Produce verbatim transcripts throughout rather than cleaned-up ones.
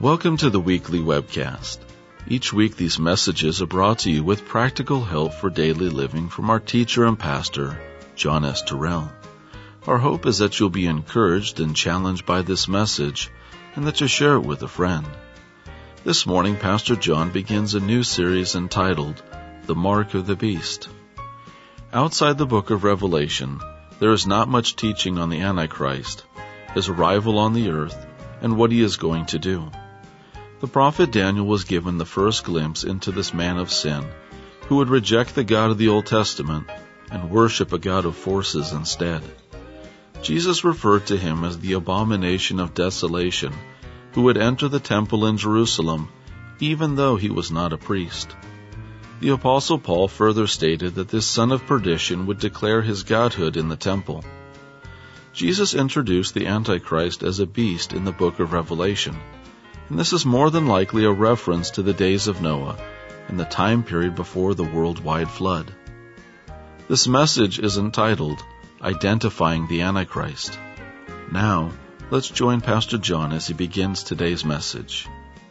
Welcome to the weekly webcast. Each week these messages are brought to you with practical help for daily living from our teacher and pastor, John S. Terrell. Our hope is that you'll be encouraged and challenged by this message and that you'll share it with a friend. This morning, Pastor John begins a new series entitled, The Mark of the Beast. Outside the book of Revelation, there is not much teaching on the Antichrist, his arrival on the earth, and what he is going to do. The prophet Daniel was given the first glimpse into this man of sin, who would reject the God of the Old Testament and worship a God of forces instead. Jesus referred to him as the abomination of desolation, who would enter the temple in Jerusalem, even though he was not a priest. The Apostle Paul further stated that this son of perdition would declare his godhood in the temple. Jesus introduced the Antichrist as a beast in the book of Revelation, and this is more than likely a reference to the days of Noah and the time period before the worldwide flood. This message is entitled, Identifying the Antichrist. Now, let's join Pastor John as he begins today's message.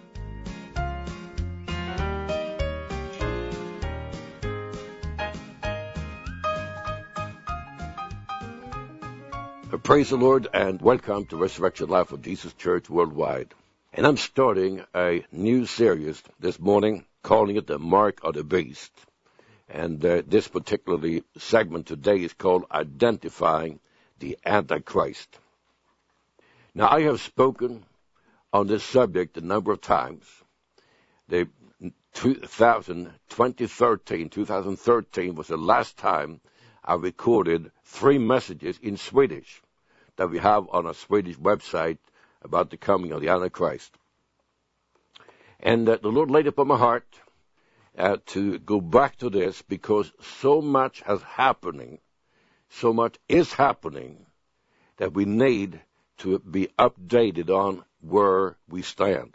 Praise the Lord and welcome to Resurrection Life of Jesus Church Worldwide. And I'm starting a new series this morning, calling it The Mark of the Beast. And uh, this particular segment today is called Identifying the Antichrist. Now, I have spoken on this subject a number of times. The twenty thirteen, twenty thirteen was the last time I recorded three messages in Swedish that we have on our Swedish website about the coming of the Antichrist. And uh, the Lord laid upon my heart uh, to go back to this because so much has happening, so much is happening that we need to be updated on where we stand.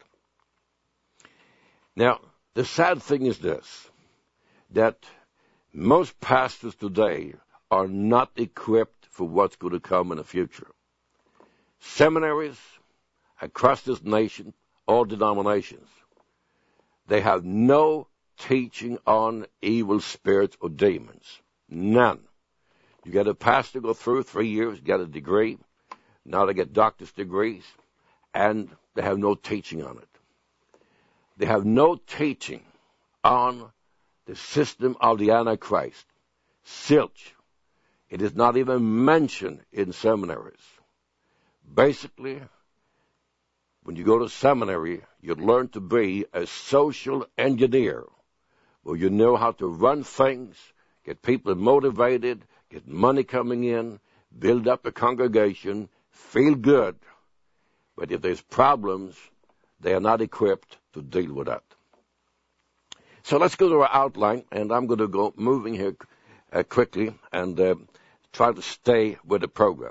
Now, the sad thing is this, that most pastors today are not equipped for what's going to come in the future. Seminaries across this nation, all denominations, they have no teaching on evil spirits or demons. None. You get a pastor go through three years, get a degree. Now they get doctor's degrees, and they have no teaching on it. They have no teaching on the system of the Antichrist. Zilch. It is not even mentioned in seminaries. Basically, when you go to seminary, you learn to be a social engineer, where you know how to run things, get people motivated, get money coming in, build up a congregation, feel good. But if there's problems, they are not equipped to deal with that. So let's go to our outline, and I'm going to go moving here uh, quickly and uh, try to stay with the program.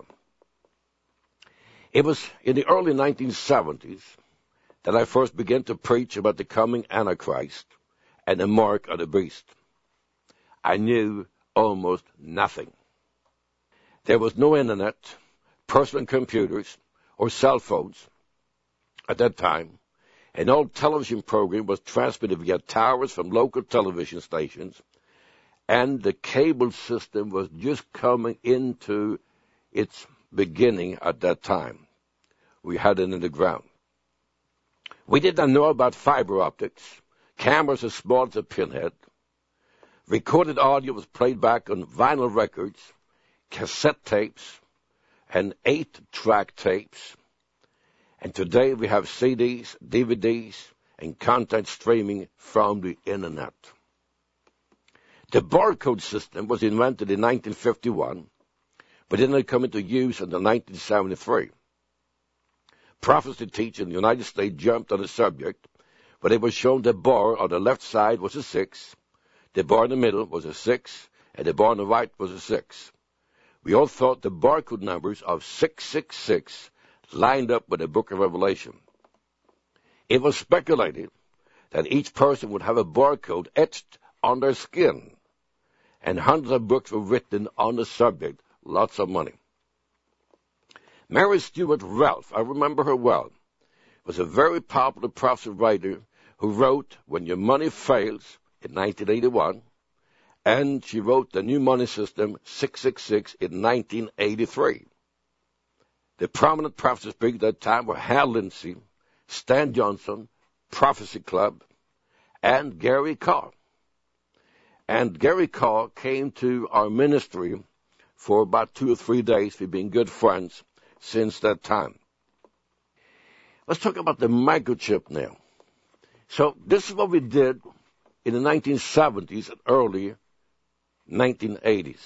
It was in the early nineteen seventies that I first began to preach about the coming Antichrist and the mark of the beast. I knew almost nothing. There was no internet, personal computers, or cell phones at that time. An old television program was transmitted via towers from local television stations, and the cable system was just coming into its beginning at that time. We had it in the ground. We did not know about fiber optics, cameras as small as a pinhead. Recorded audio was played back on vinyl records, cassette tapes, and eight-track tapes. And today we have C Ds, D V Ds, and content streaming from the internet. The barcode system was invented in nineteen fifty-one, but didn't come into use until nineteen seventy-three. Prophecy teachers in the United States jumped on the subject, but it was shown the bar on the left side was a six, the bar in the middle was a six, and the bar on the right was a six. We all thought the barcode numbers of six six six lined up with the book of Revelation. It was speculated that each person would have a barcode etched on their skin, and hundreds of books were written on the subject, lots of money. Mary Stuart Ralph, I remember her well, was a very popular prophecy writer who wrote When Your Money Fails in nineteen eighty-one, and she wrote The New Money System six six six in nineteen eighty-three. The prominent prophecy speakers at that time were Hal Lindsey, Stan Johnson, Prophecy Club, and Gary Carr. And Gary Carr came to our ministry for about two or three days. We've been good friends since that time. Let's talk about the microchip now. So this is what we did in the nineteen seventies and early nineteen eighties.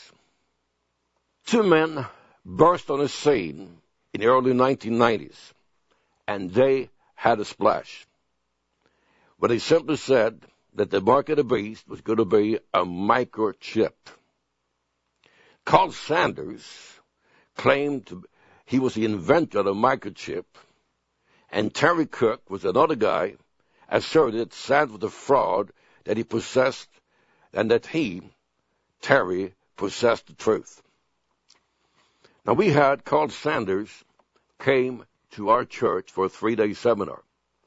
Two men burst on the scene in the early nineteen nineties, and they had a splash. But they simply said that the mark of the beast was going to be a microchip. Carl Sanders claimed to, he was the inventor of the microchip, and Terry Cook was another guy, asserted Sanders was a fraud, that he possessed, and that he, Terry, possessed the truth. Now we had Carl Sanders came to our church for a three-day seminar.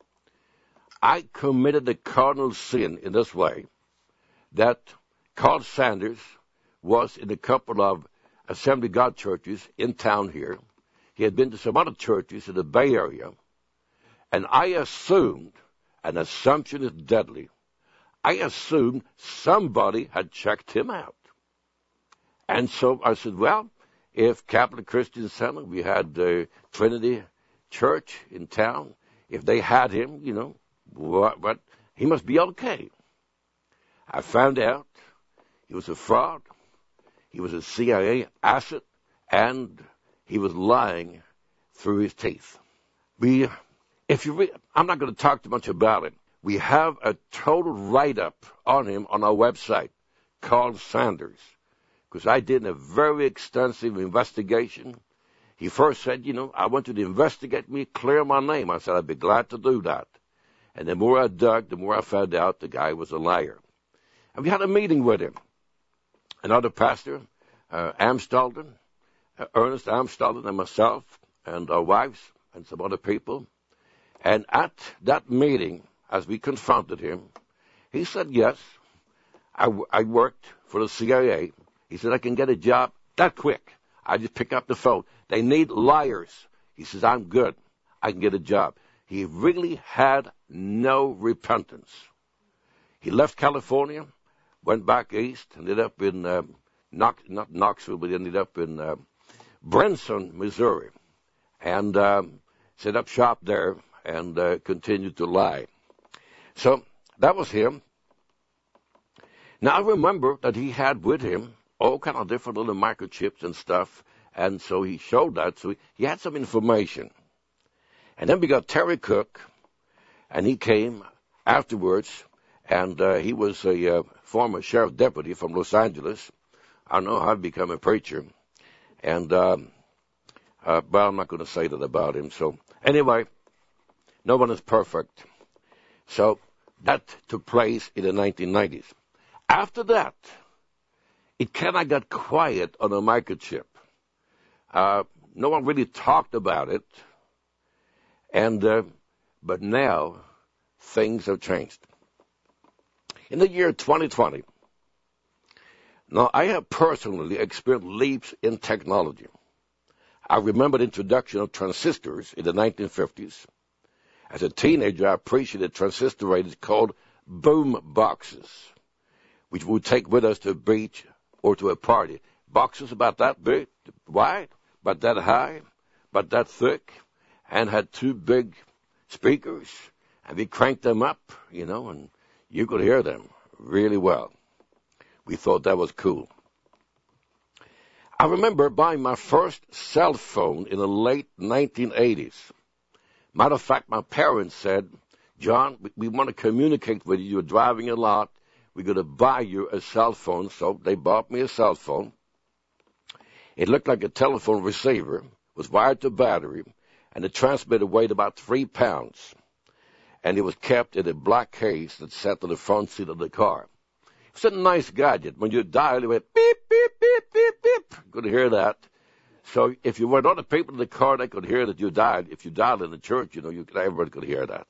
I committed the cardinal sin in this way, that Carl Sanders was in a couple of Assembly of God churches in town here. He had been to some other churches in the Bay Area, and I assumed, an assumption is deadly, I assumed somebody had checked him out. And so I said, well, if Catholic Christian Center, we had uh, Trinity Church in town, if they had him, you know, what, what, he must be okay. I found out he was a fraud, he was a C I A asset, and he was lying through his teeth. We, if you, re- I'm not going to talk too much about it. We have a total write-up on him on our website, Carl Sanders, because I did a very extensive investigation. He first said, you know, I want you to investigate me, clear my name. I said, I'd be glad to do that. And the more I dug, the more I found out the guy was a liar. And we had a meeting with him. Another pastor, uh, Amstalden, uh, Ernest Amstalden, and myself, and our wives, and some other people. And at that meeting, as we confronted him, he said, yes, I, w- I worked for the C I A. He said, I can get a job that quick. I just pick up the phone. They need liars. He says, I'm good. I can get a job. He really had no repentance. He left California, went back east, ended up in, um, Knox, not Knoxville, but ended up in uh, Branson, Missouri, and um, set up shop there and uh, continued to lie. So that was him. Now I remember that he had with him all kind of different little microchips and stuff, and so he showed that. So he, he had some information. And then we got Terry Cook, and he came afterwards, and uh, he was a uh, former sheriff deputy from Los Angeles. I don't know how to become a preacher, and um, uh, but I'm not going to say that about him. So anyway, no one is perfect. So that took place in the nineteen nineties. After that, it kind of got quiet on a microchip. Uh, no one really talked about it, and uh, but now things have changed. In the year twenty twenty, now I have personally experienced leaps in technology. I remember the introduction of transistors in the nineteen fifties. As a teenager, I appreciated transistor radios called boom boxes, which we would take with us to a beach or to a party. Boxes about that big, wide, about that high, about that thick, and had two big speakers, and we cranked them up, you know, and you could hear them really well. We thought that was cool. I remember buying my first cell phone in the late nineteen eighties. Matter of fact, my parents said, John, we, we want to communicate with you. You're driving a lot. We're going to buy you a cell phone. So they bought me a cell phone. It looked like a telephone receiver, was wired to battery, and the transmitter weighed about three pounds. And it was kept in a black case that sat on the front seat of the car. It was a nice gadget. When you dial, it went beep, beep, beep, beep, beep. Could hear that. So if you were other people in the car, they could hear that you died. If you died in the church, you know, you could, everybody could hear that.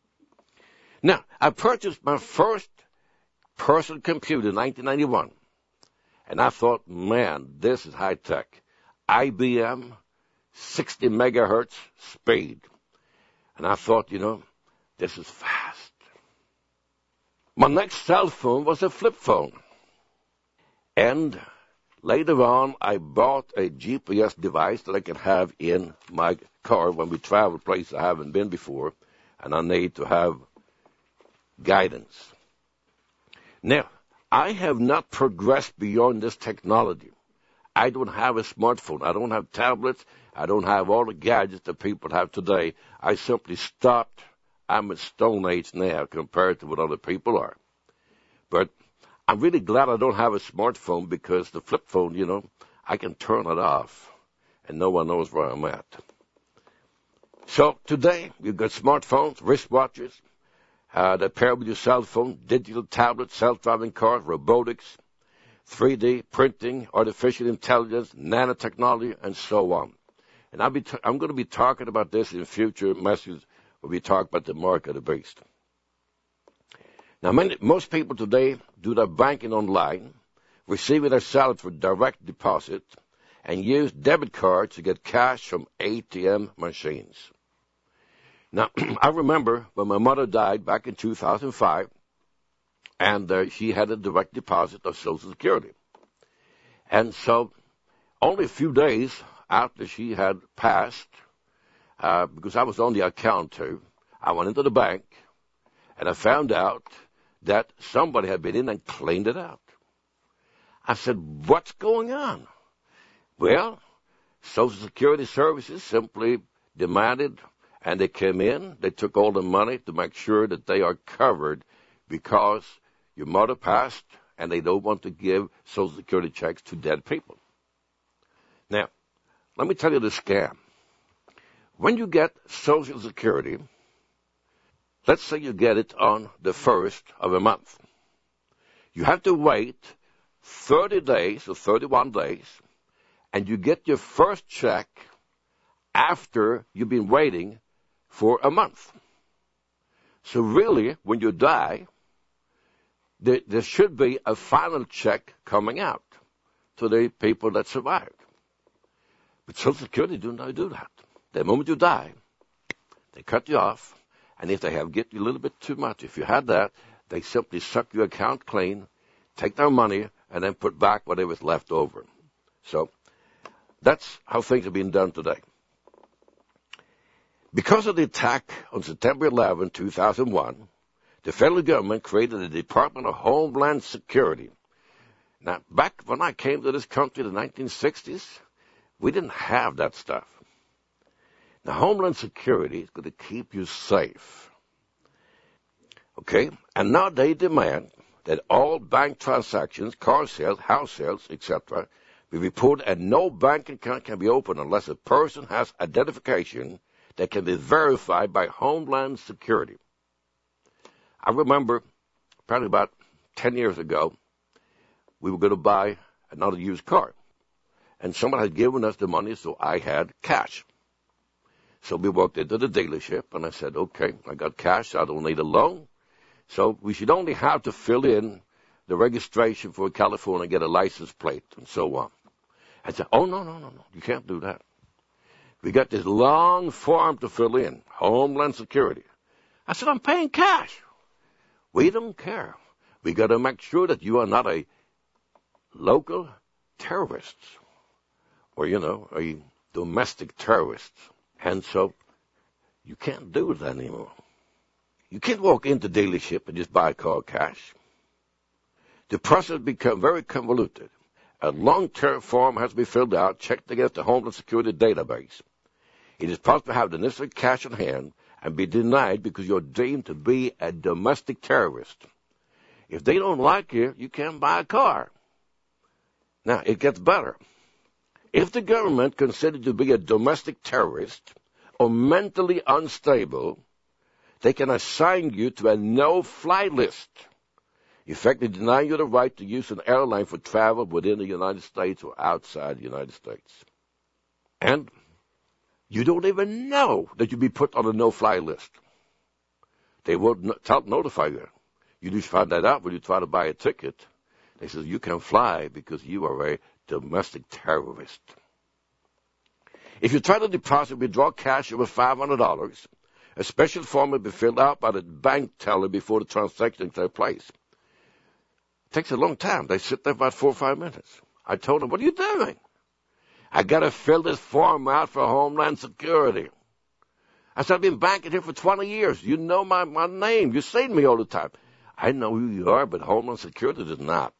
Now, I purchased my first personal computer in nineteen ninety-one. And I thought, man, this is high tech. I B M, sixty megahertz speed. And I thought, you know, this is fast. My next cell phone was a flip phone. And later on, I bought a G P S device that I can have in my car when we travel places I haven't been before, and I need to have guidance. Now, I have not progressed beyond this technology. I don't have a smartphone. I don't have tablets. I don't have all the gadgets that people have today. I simply stopped. I'm at Stone Age now compared to what other people are. But I'm really glad I don't have a smartphone, because the flip phone, you know, I can turn it off and no one knows where I'm at. So today, you've got smartphones, wristwatches, uh, that pair with your cell phone, digital tablets, self-driving cars, robotics, three D printing, artificial intelligence, nanotechnology, and so on. And I'll be t- I'm going to be talking about this in future messages where we talk about the mark of the beast. Now, many, most people today do their banking online, receiving their salary for direct deposit, and use debit cards to get cash from A T M machines. Now, I remember when my mother died back in two thousand five, and uh, she had a direct deposit of Social Security. And so only a few days after she had passed, uh, because I was on the account too, I went into the bank, and I found out that somebody had been in and cleaned it out. I said, what's going on? Well, Social Security Services simply demanded, and they came in, they took all the money to make sure that they are covered because your mother passed, and they don't want to give Social Security checks to dead people. Now, let me tell you the scam. When you get Social Security, let's say you get it on the first of a month. You have to wait thirty days or thirty-one days, and you get your first check after you've been waiting for a month. So really, when you die, there, there should be a final check coming out to the people that survived. But Social Security do not do that. The moment you die, they cut you off, and if they have get you a little bit too much, if you had that, they simply suck your account clean, take their money, and then put back whatever was left over. So that's how things are being done today. Because of the attack on September eleventh, two thousand one, the federal government created the Department of Homeland Security. Now, back when I came to this country in the nineteen sixties, we didn't have that stuff. Now, Homeland Security is going to keep you safe. Okay? And now they demand that all bank transactions, car sales, house sales, et cetera, be reported, and no bank account can be opened unless a person has identification that can be verified by Homeland Security. I remember probably about ten years ago, we were going to buy another used car. And someone had given us the money, so I had cash. So we walked into the dealership, and I said, okay, I got cash, I don't need a loan. So we should only have to fill in the registration for California and get a license plate and so on. I said, oh, no, no, no, no, you can't do that. We got this long form to fill in, Homeland Security. I said, I'm paying cash. We don't care. We got to make sure that you are not a local terrorist or, you know, a domestic terrorist. And so you can't do that anymore. You can't walk into the dealership and just buy a car cash. The process become very convoluted. A long-term form has to be filled out, checked against the Homeland Security database. It is possible to have the necessary cash on hand and be denied because you're deemed to be a domestic terrorist. If they don't like you, you can't buy a car. Now, it gets better. If the government considers you to be a domestic terrorist or mentally unstable, they can assign you to a no-fly list, effectively denying you the right to use an airline for travel within the United States or outside the United States. And you don't even know that you'll be put on a no-fly list. They won't notify you. You just find that out when you try to buy a ticket. They say, you can't fly because you are a domestic terrorist. If you try to deposit, withdraw cash over five hundred dollars, a special form will be filled out by the bank teller before the transaction takes place. It takes a long time. They sit there about four or five minutes. I told them, what are you doing? I got to fill this form out for Homeland Security. I said, I've been banking here for twenty years. You know my, my name. You say to me all the time. I know who you are, but Homeland Security does not.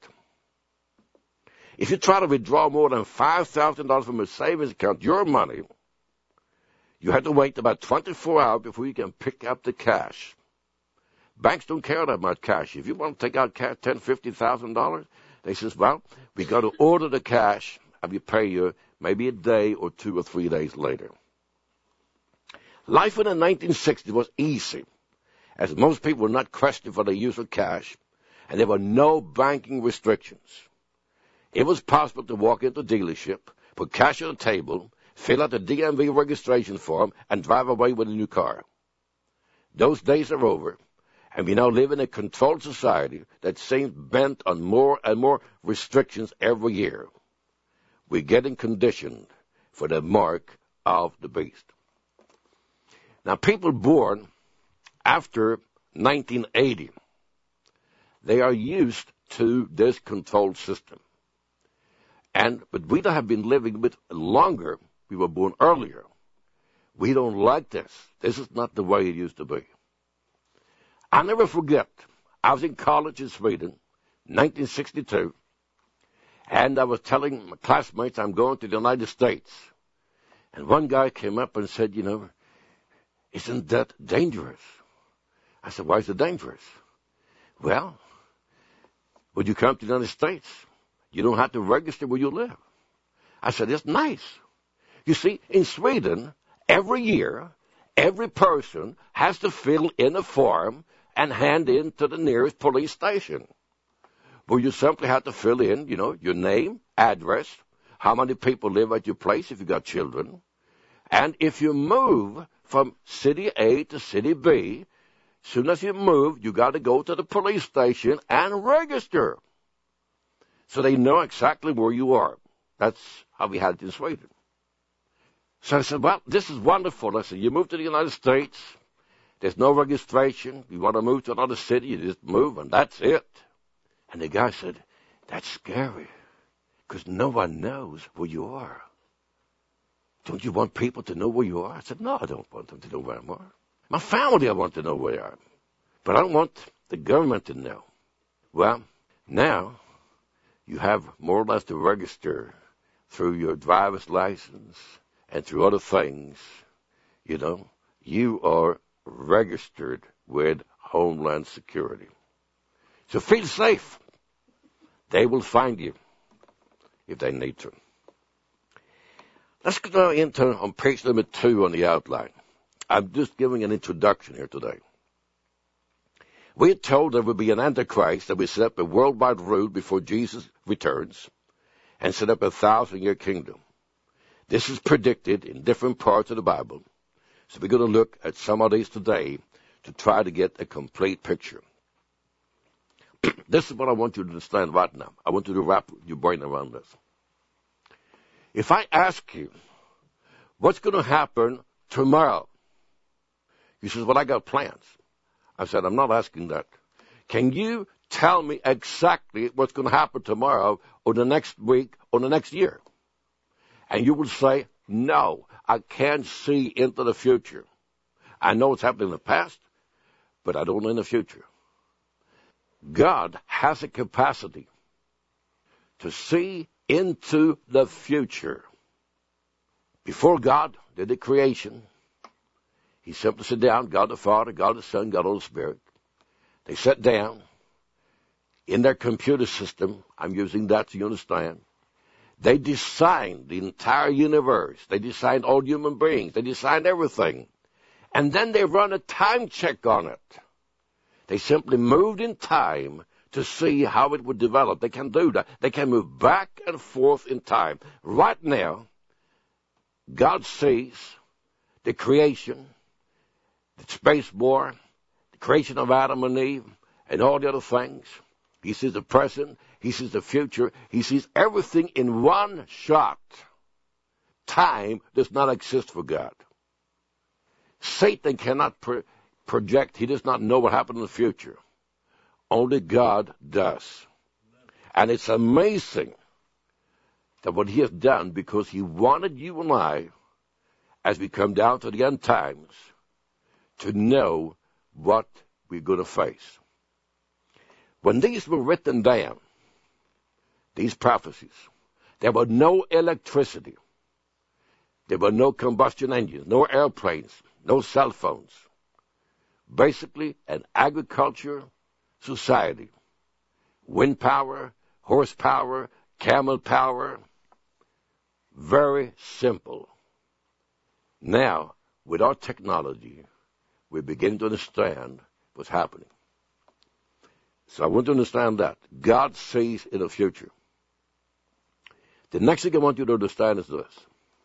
If you try to withdraw more than five thousand dollars from a savings account, your money, you have to wait about twenty-four hours before you can pick up the cash. Banks don't care that much cash. If you want to take out cash, ten thousand dollars, fifty thousand dollars, they says, well, we got to order the cash, and we pay you maybe a day or two or three days later. Life in the nineteen sixties was easy, as most people were not questioned for their use of cash, and there were no banking restrictions. It was possible to walk into a dealership, put cash on the table, fill out the D M V registration form, and drive away with a new car. Those days are over, and we now live in a controlled society that seems bent on more and more restrictions every year. We're getting conditioned for the mark of the beast. Now, people born after nineteen eighty, they are used to this controlled system. And but we have been living a bit longer. We were born earlier. We don't like this. This is not the way it used to be. I'll never forget, I was in college in Sweden, nineteen sixty-two, and I was telling my classmates I'm going to the United States. And one guy came up and said, you know, isn't that dangerous? I said, why is it dangerous? Well, when you come to the United States, you don't have to register where you live. I said, it's nice. You see, in Sweden, every year, every person has to fill in a form and hand in to the nearest police station, where you simply have to fill in, you know, your name, address, how many people live at your place if you got children. And if you move from city A to city B, as soon as you move, you got to go to the police station and register, so they know exactly where you are. That's how we had it in Sweden. So I said, well, this is wonderful. I said, you move to the United States, there's no registration. You want to move to another city, you just move, and that's it. And the guy said, that's scary, because no one knows where you are. Don't you want people to know where you are? I said, no, I don't want them to know where I am. My family, I want to know where I am. But I don't want the government to know. Well, now you have more or less to register through your driver's license and through other things. You know, you are registered with Homeland Security. So feel safe. They will find you if they need to. Let's go into on page number two on the outline. I'm just giving an introduction here today. We are told there will be an Antichrist that will set up a worldwide rule before Jesus returns and set up a thousand-year kingdom. This is predicted in different parts of the Bible. So we're going to look at some of these today to try to get a complete picture. This is what I want you to understand right now. I want you to wrap your brain around this. If I ask you, what's going to happen tomorrow? You says, well, I got plans. I said, I'm not asking that. Can you tell me exactly what's going to happen tomorrow or the next week or the next year? And you will say, no, I can't see into the future. I know what's happened in the past, but I don't know in the future. God has a capacity to see into the future. Before God did the creation, he simply sat down, God the Father, God the Son, God the Holy Spirit. They sat down in their computer system. I'm using that so you understand. They designed the entire universe. They designed all human beings. They designed everything. And then they run a time check on it. They simply moved in time to see how it would develop. They can do that. They can move back and forth in time. Right now, God sees the creation, the space war, the creation of Adam and Eve, and all the other things. He sees the present. He sees the future. He sees everything in one shot. Time does not exist for God. Satan cannot pro- project. He does not know what happened in the future. Only God does. And it's amazing that what he has done, because he wanted you and I, as we come down to the end times, to know what we're going to face. When these were written down, these prophecies, there was no electricity. There were no combustion engines, no airplanes, no cell phones. Basically, an agriculture society. Wind power, horsepower, camel power. Very simple. Now, with our technology, we begin to understand what's happening. So I want to understand that. God sees in the future. The next thing I want you to understand is this.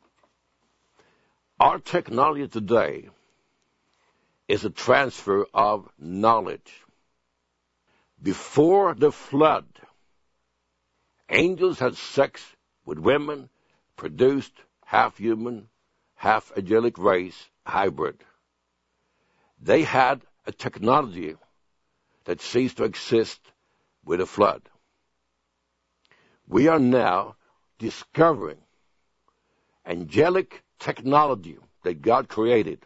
Our technology today is a transfer of knowledge. Before the flood, angels had sex with women, produced half-human, half-angelic race, hybrid. They had a technology that ceased to exist with the flood. We are now discovering angelic technology that God created.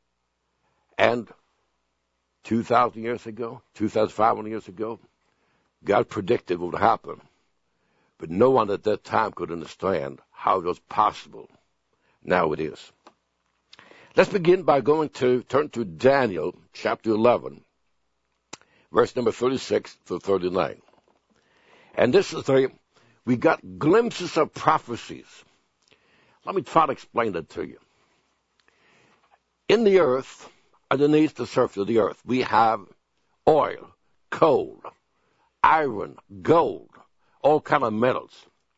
And two thousand years ago, two thousand five hundred years ago, God predicted what would happen. But no one at that time could understand how it was possible. Now it is. Let's begin by going to, turn to Daniel chapter eleven, verse number thirty-six to thirty-nine. And this is the, we got glimpses of prophecies. Let me try to explain that to you. In the earth, underneath the surface of the earth, we have oil, coal, iron, gold, all kind of metals.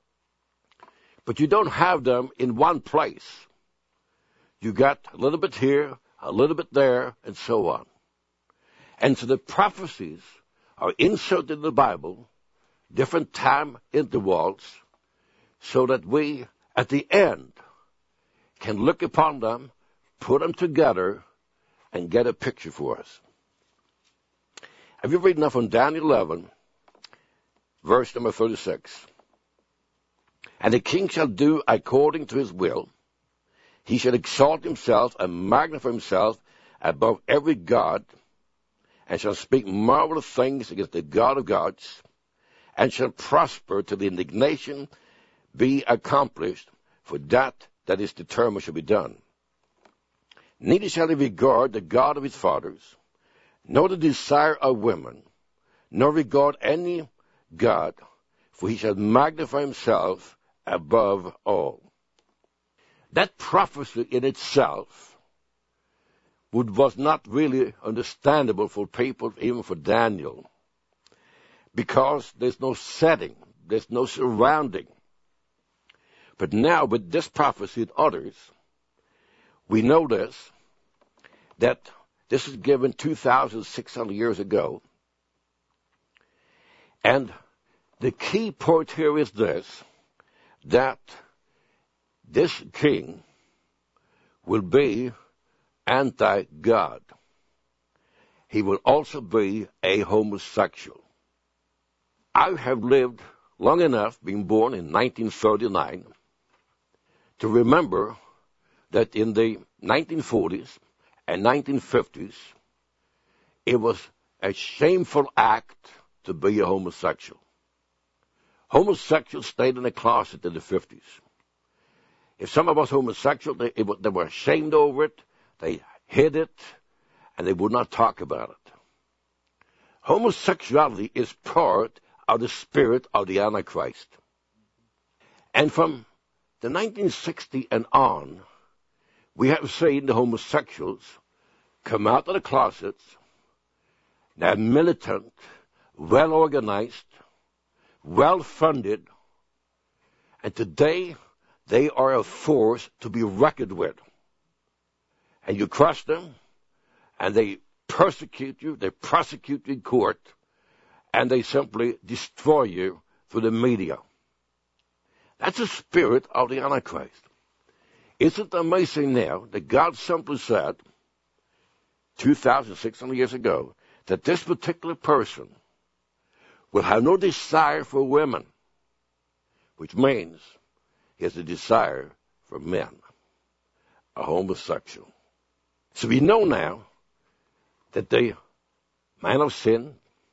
But you don't have them in one place. You got a little bit here, a little bit there, and so on. And so the prophecies are inserted in the Bible, different time intervals, so that we, at the end, can look upon them, put them together, and get a picture for us. Have you read enough from Daniel eleven, verse number thirty-six? And the king shall do according to his will. He shall exalt himself and magnify himself above every god, and shall speak marvelous things against the God of gods, and shall prosper till the indignation be accomplished, for that that is determined shall be done. Neither shall he regard the God of his fathers, nor the desire of women, nor regard any God, for he shall magnify himself above all. That prophecy in itself would, was not really understandable for people, even for Daniel, because there's no setting, there's no surrounding. But now with this prophecy and others, we know this, that this is given two thousand six hundred years ago. And the key point here is this, that this king will be anti-God. He will also be a homosexual. I have lived long enough, being born in nineteen thirty-nine, to remember that in the nineteen forties and nineteen fifties, it was a shameful act to be a homosexual. Homosexuals stayed in the closet in the fifties. If someone was homosexual, they, it, they were ashamed over it, they hid it, and they would not talk about it. Homosexuality is part of the spirit of the Antichrist. And from the nineteen sixties and on, we have seen the homosexuals come out of the closets. They're militant, well-organized, well-funded, and today they are a force to be reckoned with. And you crush them, and they persecute you, they prosecute you in court, and they simply destroy you through the media. That's the spirit of the Antichrist. Isn't it amazing now that God simply said, two thousand six hundred years ago, that this particular person will have no desire for women, which means he has a desire for men, a homosexual. So we know now that the man of sin,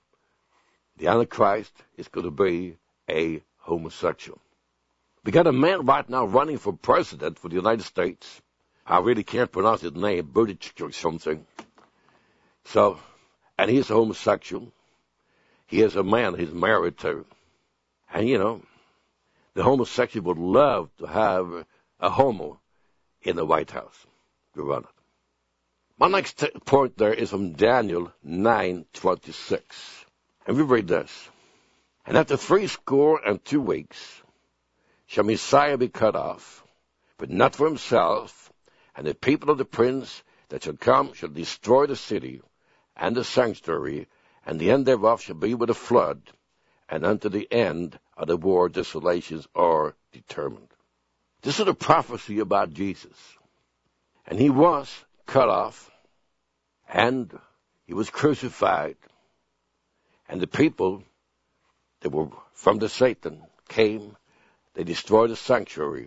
the Antichrist, is going to be a homosexual. We got a man right now running for president for the United States. I really can't pronounce his name, Buttigieg or something. So, and he's a homosexual. He is a man he's married to. And, you know, the homosexual would love to have a homo in the White House to run it. My next t- point there is from Daniel nine twenty-six. And we read this. And after three score and two weeks shall Messiah be cut off, but not for himself, and the people of the prince that shall come shall destroy the city and the sanctuary, and the end thereof shall be with a flood, and unto the end of the war desolations are determined. This is a prophecy about Jesus. And he was cut off, and he was crucified, and the people that were from the Satan came, they destroyed the sanctuary.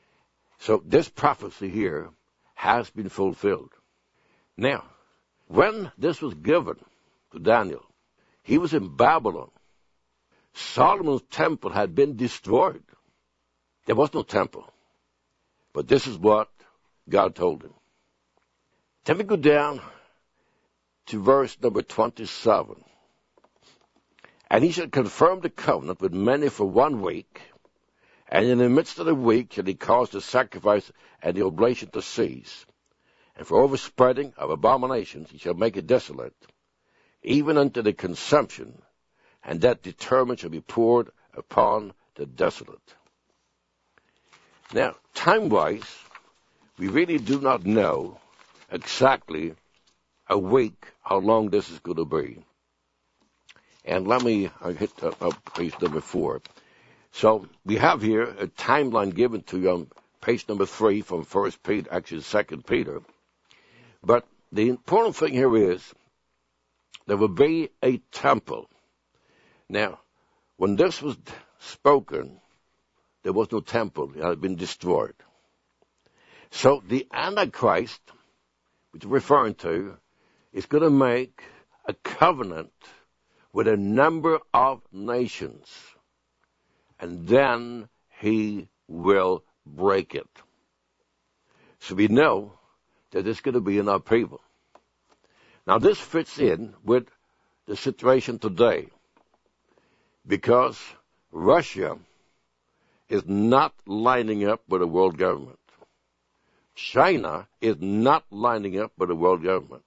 So this prophecy here has been fulfilled. Now, when this was given to Daniel, he was in Babylon. Solomon's temple had been destroyed. There was no temple. But this is what God told him. Then we go down to verse number twenty-seven. And he shall confirm the covenant with many for one week, and in the midst of the week shall he cause the sacrifice and the oblation to cease. And for overspreading of abominations he shall make it desolate, even unto the consumption, and that determined shall be poured upon the desolate. Now, time-wise, we really do not know exactly a week how long this is going to be. And let me I hit uh, up page number four. So we have here a timeline given to you on page number three from First Peter, actually Second Peter. But the important thing here is there will be a temple. Now, when this was spoken, there was no temple. It had been destroyed. So the Antichrist, which we're referring to, is going to make a covenant with a number of nations, and then he will break it. So we know that there's going to be an upheaval. Now this fits in with the situation today, because Russia is not lining up with the world government. China is not lining up with the world government.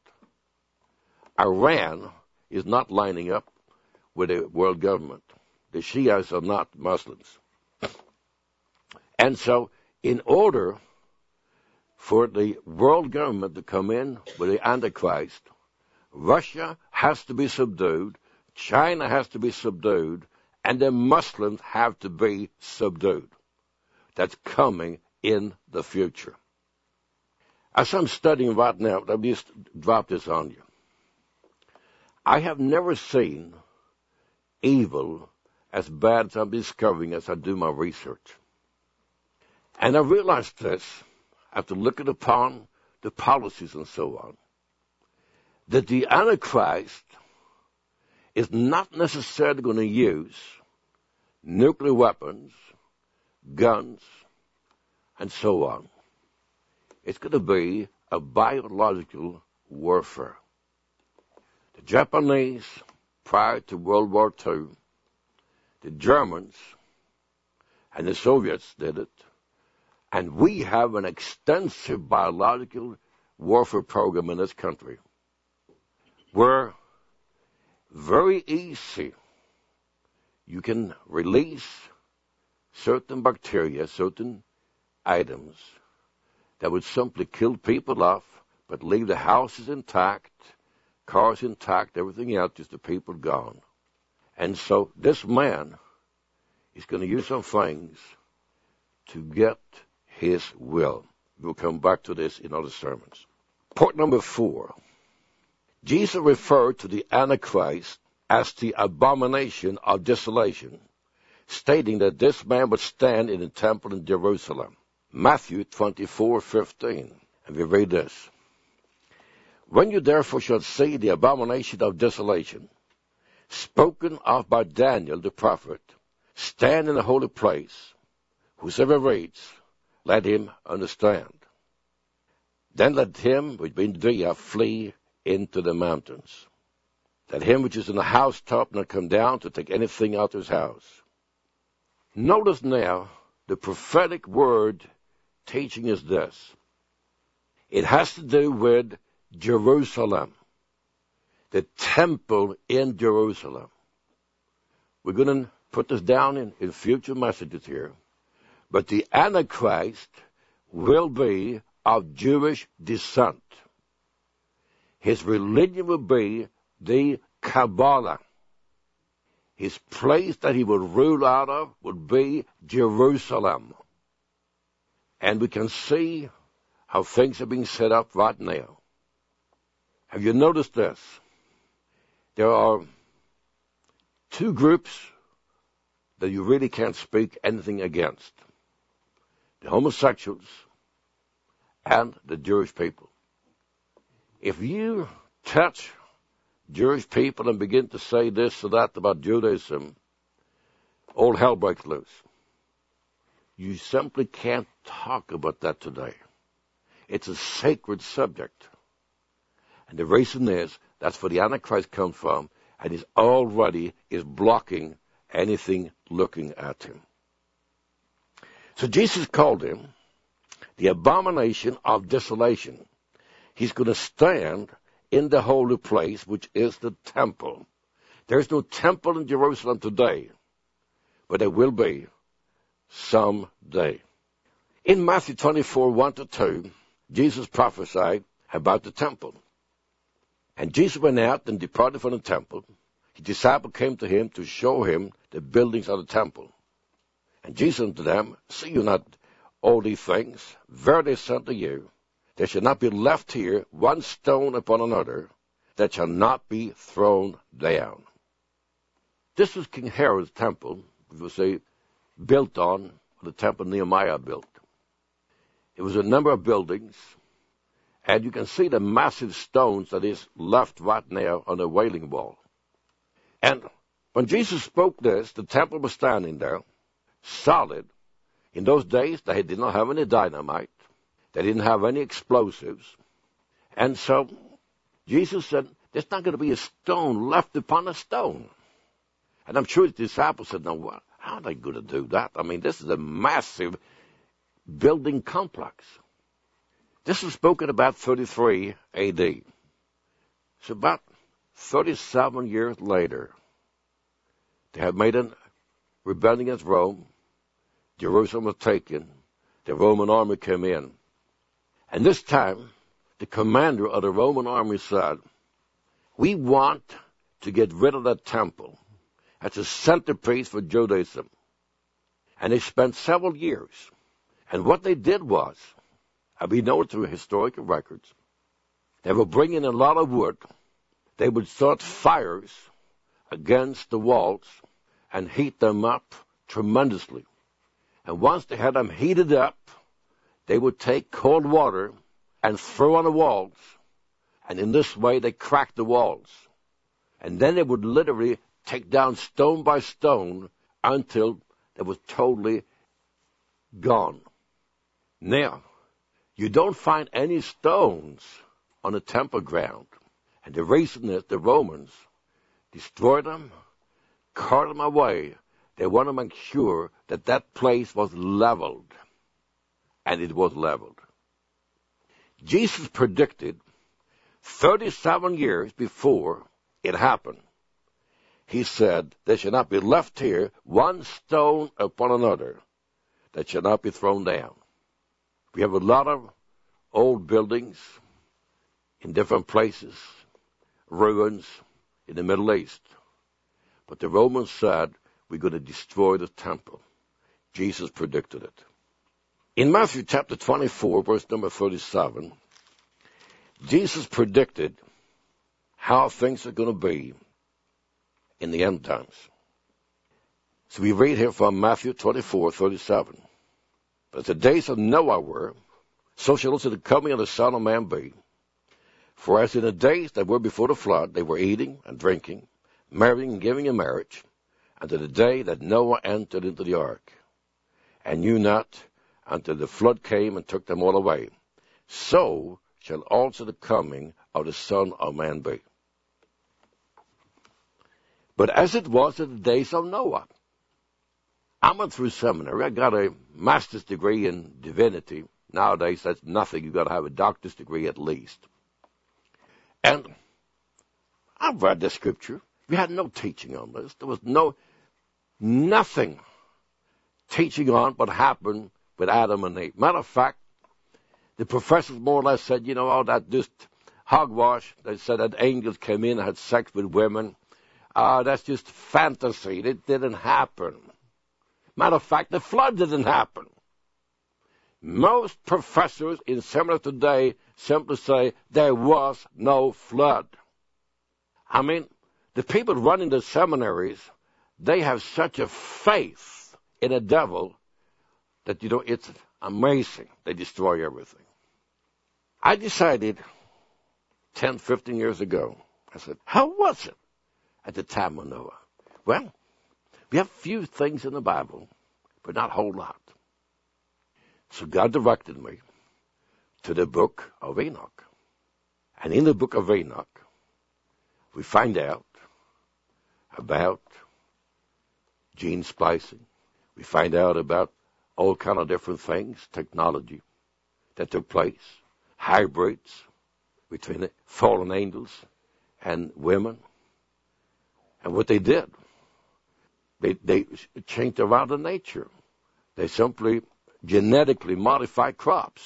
Iran is not lining up with the world government. The Shias are not Muslims. And so, in order for the world government to come in with the Antichrist, Russia has to be subdued, China has to be subdued, and the Muslims have to be subdued. That's coming in the future. As I'm studying right now, let me just drop this on you. I have never seen evil as bad as I'm discovering as I do my research. And I realized this after looking upon the policies and so on, that the Antichrist is not necessarily going to use nuclear weapons, guns, and so on. It's going to be a biological warfare. The Japanese, prior to World War Two, the Germans and the Soviets did it, and we have an extensive biological warfare program in this country where very easy you can release certain bacteria, certain items that would simply kill people off, but leave the houses intact, cars intact, everything else, just the people gone. And so this man is going to use some things to get his will. We'll come back to this in other sermons. Point number four. Jesus referred to the Antichrist as the abomination of desolation, stating that this man would stand in the temple in Jerusalem. Matthew twenty-four fifteen. And we read this. When you therefore shall see the abomination of desolation, spoken of by Daniel the prophet, stand in the holy place, whosoever reads, let him understand. Then let him which be in Judea flee into the mountains. Let him which is in the housetop not come down to take anything out of his house. Notice now the prophetic word teaching is this. It has to do with Jerusalem, the temple in Jerusalem. We're going to put this down in, in future messages here. But the Antichrist will be of Jewish descent. His religion will be the Kabbalah. His place that he would rule out of would be Jerusalem. And we can see how things are being set up right now. Have you noticed this? There are two groups that you really can't speak anything against. The homosexuals and the Jewish people. If you touch Jewish people and begin to say this or that about Judaism, all hell breaks loose. You simply can't talk about that today. It's a sacred subject. And the reason is, that's where the Antichrist comes from, and he's already is blocking anything looking at him. So Jesus called him the abomination of desolation. He's going to stand in the holy place, which is the temple. There's no temple in Jerusalem today, but there will be someday. In Matthew twenty-four, one to two, Jesus prophesied about the temple. And Jesus went out and departed from the temple. His disciples came to him to show him the buildings of the temple. And Jesus said to them, see you not all these things? Verily I say unto you, there shall not be left here one stone upon another that shall not be thrown down. This was King Herod's temple, which was a, built on the temple Nehemiah built. It was a number of buildings, and you can see the massive stones that is left right now on the Wailing Wall. And when Jesus spoke this, the temple was standing there, solid. In those days, they did not have any dynamite. They didn't have any explosives. And so Jesus said, there's not going to be a stone left upon a stone. And I'm sure the disciples said, no, well, how are they going to do that? I mean, this is a massive building complex. This was spoken about thirty-three A D. So about thirty-seven years later, they had made a rebellion against Rome. Jerusalem was taken. The Roman army came in. And this time, the commander of the Roman army said, we want to get rid of that temple. That's a centerpiece for Judaism. And they spent several years. And what they did was, and we know it through historical records, they were bringing a lot of wood. They would start fires against the walls and heat them up tremendously. And once they had them heated up, they would take cold water and throw on the walls. And in this way, they cracked the walls. And then they would literally take down stone by stone until they was totally gone. Now, you don't find any stones on the temple ground. And the reason is the Romans destroyed them, carted them away. They want to make sure that that place was leveled. And it was leveled. Jesus predicted thirty-seven years before it happened. He said, there shall not be left here one stone upon another that shall not be thrown down. We have a lot of old buildings in different places, ruins in the Middle East. But the Romans said, we're going to destroy the temple. Jesus predicted it. In Matthew chapter twenty-four, verse number thirty-seven, Jesus predicted how things are going to be in the end times. So we read here from Matthew twenty-four, thirty-seven. But the days of Noah were, so shall also the coming of the Son of Man be. For as in the days that were before the flood, they were eating and drinking, marrying and giving in marriage, until the day that Noah entered into the ark, and knew not until the flood came and took them all away. So shall also the coming of the Son of Man be. But as it was in the days of Noah, I went through seminary. I got a master's degree in divinity. Nowadays, that's nothing. You've got to have a doctor's degree at least. And I've read the scripture. We had no teaching on this. There was no, nothing teaching on what happened with Adam and Eve. Matter of fact, the professors more or less said, you know, all that just hogwash. They said that angels came in and had sex with women. Uh, that's just fantasy. It didn't happen. Matter of fact, the flood didn't happen. Most professors in seminary today simply say there was no flood. I mean, the people running the seminaries, they have such a faith in a devil that, you know, it's amazing. They destroy everything. I decided ten, fifteen years ago, I said, how was it at the time of Noah? Well, we have few things in the Bible, but not a whole lot. So God directed me to the book of Enoch. And in the book of Enoch, we find out about gene splicing. We find out about all kind of different things, technology that took place, hybrids between the fallen angels and women. And what they did, they, they changed around the nature. They simply genetically modified crops.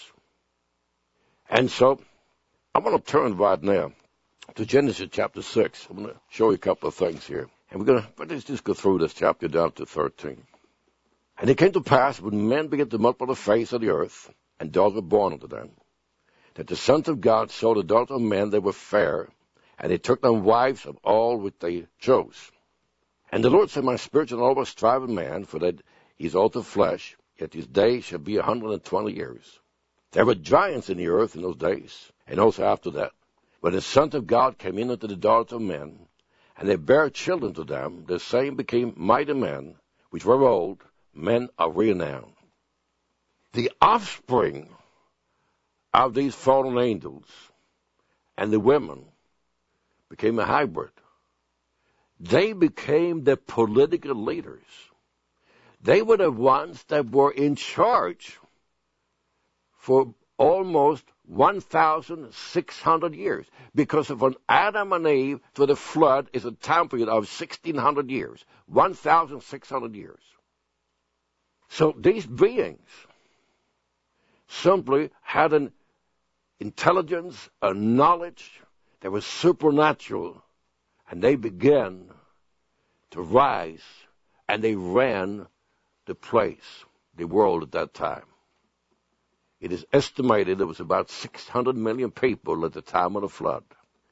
And so I want to turn right now to Genesis chapter six. I'm going to show you a couple of things here. And we're going to, let's just go through this chapter down to thirteen. And it came to pass, when men began to multiply the face of the earth, and daughters were born unto them, that the sons of God saw the daughters of men, they were fair, and they took them wives of all which they chose. And the Lord said, my spirit shall always strive with man, for that he is also flesh, yet his days shall be a hundred and twenty years. There were giants in the earth in those days, and also after that. When the sons of God came in unto the daughters of men, and they bare children to them, the same became mighty men, which were old, men of renown. The offspring of these fallen angels and the women became a hybrid. They became the political leaders. They were the ones that were in charge for almost one thousand six hundred years. Because from Adam and Eve to the flood is a time period of sixteen hundred years. one thousand six hundred years. So these beings simply had an intelligence, a knowledge that was supernatural, and they began to rise, and they ran the place, the world at that time. It is estimated there was about six hundred million people at the time of the flood.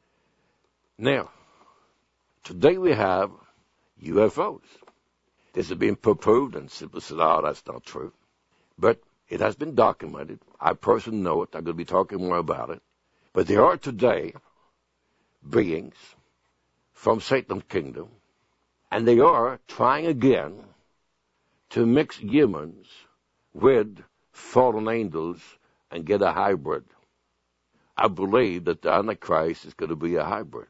Now, today we have U F Os. This has been poo-pooed and simply said, oh, that's not true. But it has been documented. I personally know it. I'm going to be talking more about it. But there are today beings from Satan's kingdom, and they are trying again to mix humans with fallen angels and get a hybrid. I believe that the Antichrist is going to be a hybrid.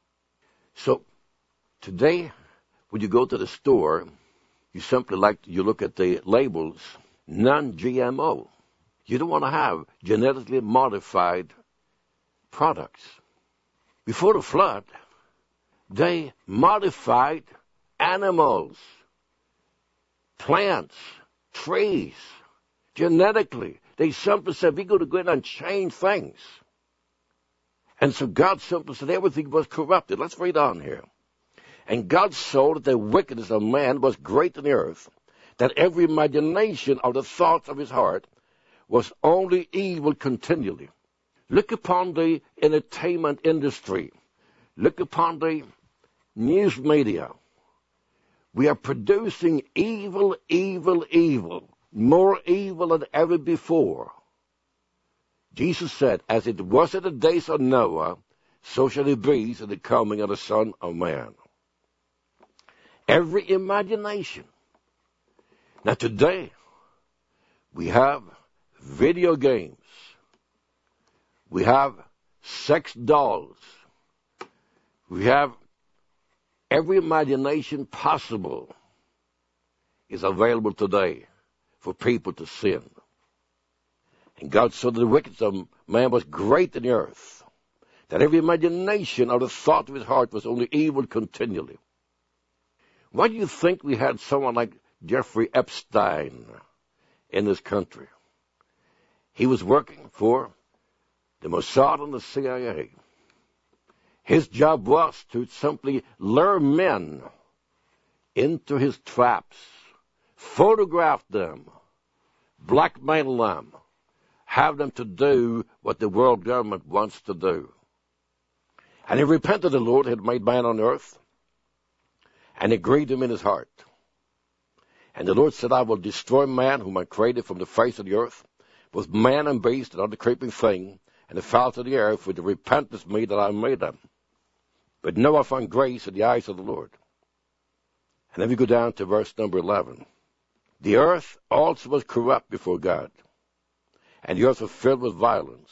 So today, when you go to the store, you simply like, you look at the labels, non-G M O. You don't want to have genetically modified products. Before the flood, they modified animals, plants, trees, genetically. They simply said, we're going to go in and change things. And so God simply said everything was corrupted. Let's read on here. And God saw that the wickedness of man was great in the earth, that every imagination of the thoughts of his heart was only evil continually. Look upon the entertainment industry. Look upon the news media. We are producing evil, evil, evil, more evil than ever before. Jesus said, as it was in the days of Noah, so shall it be in the coming of the Son of Man. Every imagination. Now today, we have video games. We have sex dolls. We have every imagination possible is available today for people to sin. And God saw that the wickedness of man was great in the earth, that every imagination of the thought of his heart was only evil continually. Why do you think we had someone like Jeffrey Epstein in this country? He was working for the Mossad and the C I A. His job was to simply lure men into his traps, photograph them, blackmail them, have them to do what the world government wants to do. And he repented the Lord had made man on earth, and he grieved him in his heart. And the Lord said, I will destroy man whom I created from the face of the earth, with man and beast and other creeping thing, and the fowls of the air, for the repentance me that I made them. But Noah found grace in the eyes of the Lord. And then we go down to verse number eleven. The earth also was corrupt before God, and the earth was filled with violence.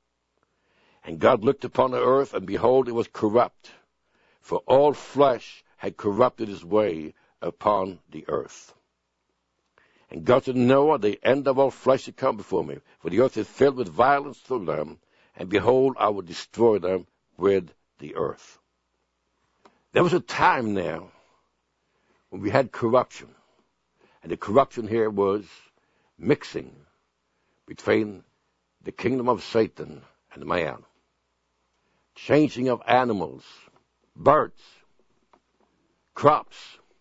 And God looked upon the earth, and behold, it was corrupt, for all flesh had corrupted his way upon the earth. And God said, Noah, the end of all flesh should come before me, for the earth is filled with violence through them, and behold, I will destroy them with the earth. There was a time now when we had corruption, and the corruption here was mixing between the kingdom of Satan and man, changing of animals, birds, crops.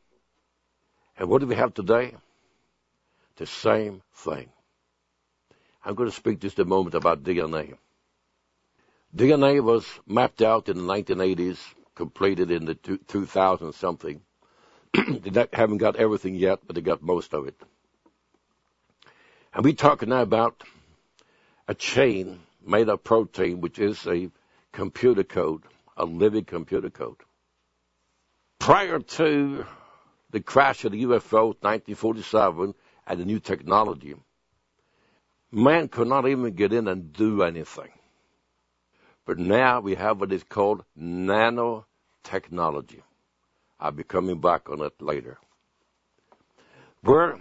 And what do we have today? The same thing. I'm going to speak just a moment about D N A. D N A was mapped out in the nineteen eighties, completed in the two thousand something. They haven't got everything yet, but they got most of it. And we're talking now about a chain made of protein, which is a computer code, a living computer code. Prior to the crash of the U F O, nineteen forty-seven, and the new technology, man could not even get in and do anything. But now we have what is called nanotechnology. I'll be coming back on it later. Where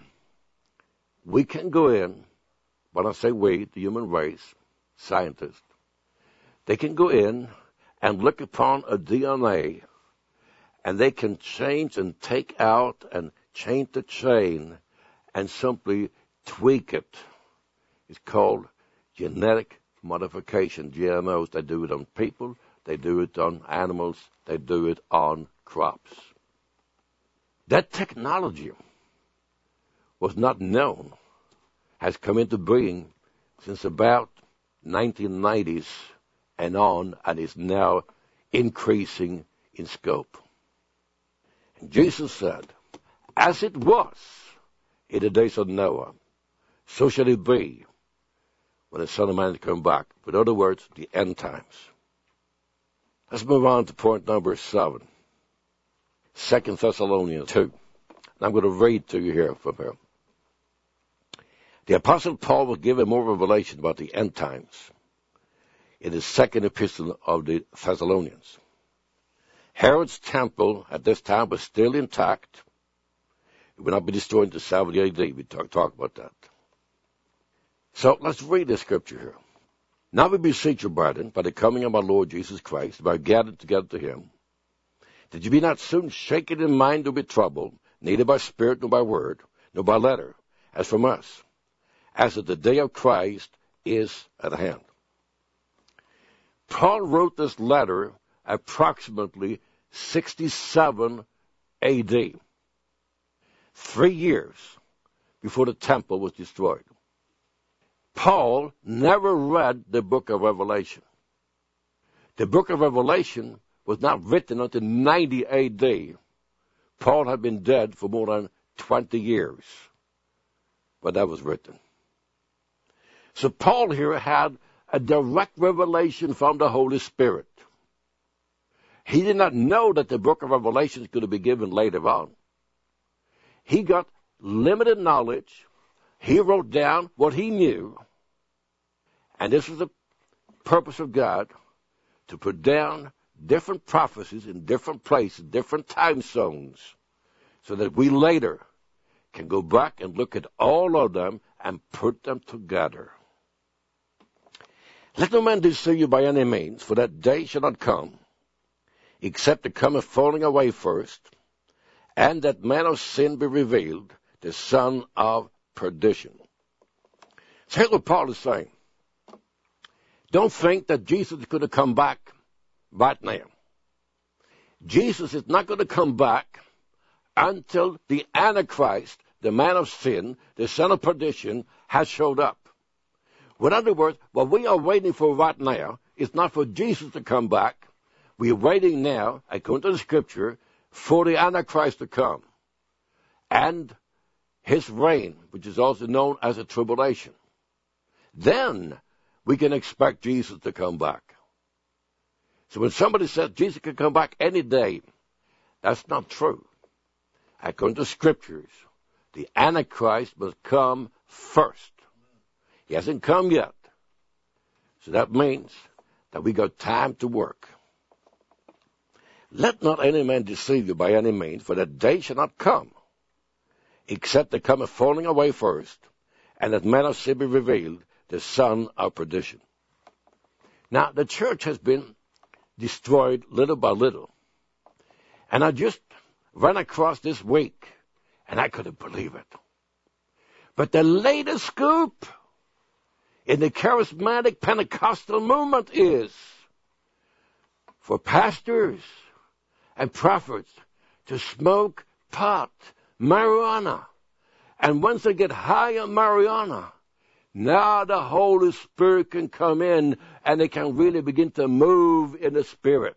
we can go in, when I say we, the human race, scientists, they can go in and look upon a D N A, and they can change and take out and change the chain and simply tweak it. It's called genetic modification, G M Os. They do it on people, they do it on animals, they do it on crops. That technology was not known, has come into being since about nineteen nineties and on, and is now increasing in scope. And Jesus said, as it was in the days of Noah, so shall it be when the Son of Man comes back. In other words, the end times. Let's move on to point number seven. Second Thessalonians two. And I'm going to read to you here from here. The Apostle Paul was given more revelation about the end times in his second epistle of the Thessalonians. Herod's temple at this time was still intact. It would not be destroyed until seventy A D. We talk, talk about that. So let's read this scripture here. Now we beseech you, brethren, by the coming of our Lord Jesus Christ, by gathered together to him, that you be not soon shaken in mind or be troubled, neither by spirit nor by word, nor by letter, as from us, as that the day of Christ is at hand. Paul wrote this letter approximately sixty-seven A D, three years before the temple was destroyed. Paul never read the book of Revelation. The book of Revelation was not written until ninety A D. Paul had been dead for more than twenty years, but that was written. So Paul here had a direct revelation from the Holy Spirit. He did not know that the book of Revelation could be given later on. He got limited knowledge. He wrote down what he knew. And this was the purpose of God, to put down different prophecies in different places, different time zones, so that we later can go back and look at all of them and put them together. Let no man deceive you by any means, for that day shall not come, except there come a falling away first, and that man of sin be revealed, the son of perdition. So here's what Paul is saying. Don't think that Jesus is going to come back right now. Jesus is not going to come back until the Antichrist, the man of sin, the son of perdition, has showed up. In other words, what we are waiting for right now is not for Jesus to come back. We are waiting now, according to the Scripture, for the Antichrist to come and his reign, which is also known as a tribulation. Then we can expect Jesus to come back. So when somebody says Jesus can come back any day, that's not true. According to Scriptures, the Antichrist must come first. He hasn't come yet. So that means that we got time to work. Let not any man deceive you by any means, for that day shall not come, except there come a falling away first, and that man of sin be revealed, the son of perdition. Now, the church has been destroyed little by little. And I just ran across this week, and I couldn't believe it. But the latest scoop in the charismatic Pentecostal movement is for pastors and prophets to smoke pot, marijuana. And once they get high on marijuana, now the Holy Spirit can come in and they can really begin to move in the Spirit.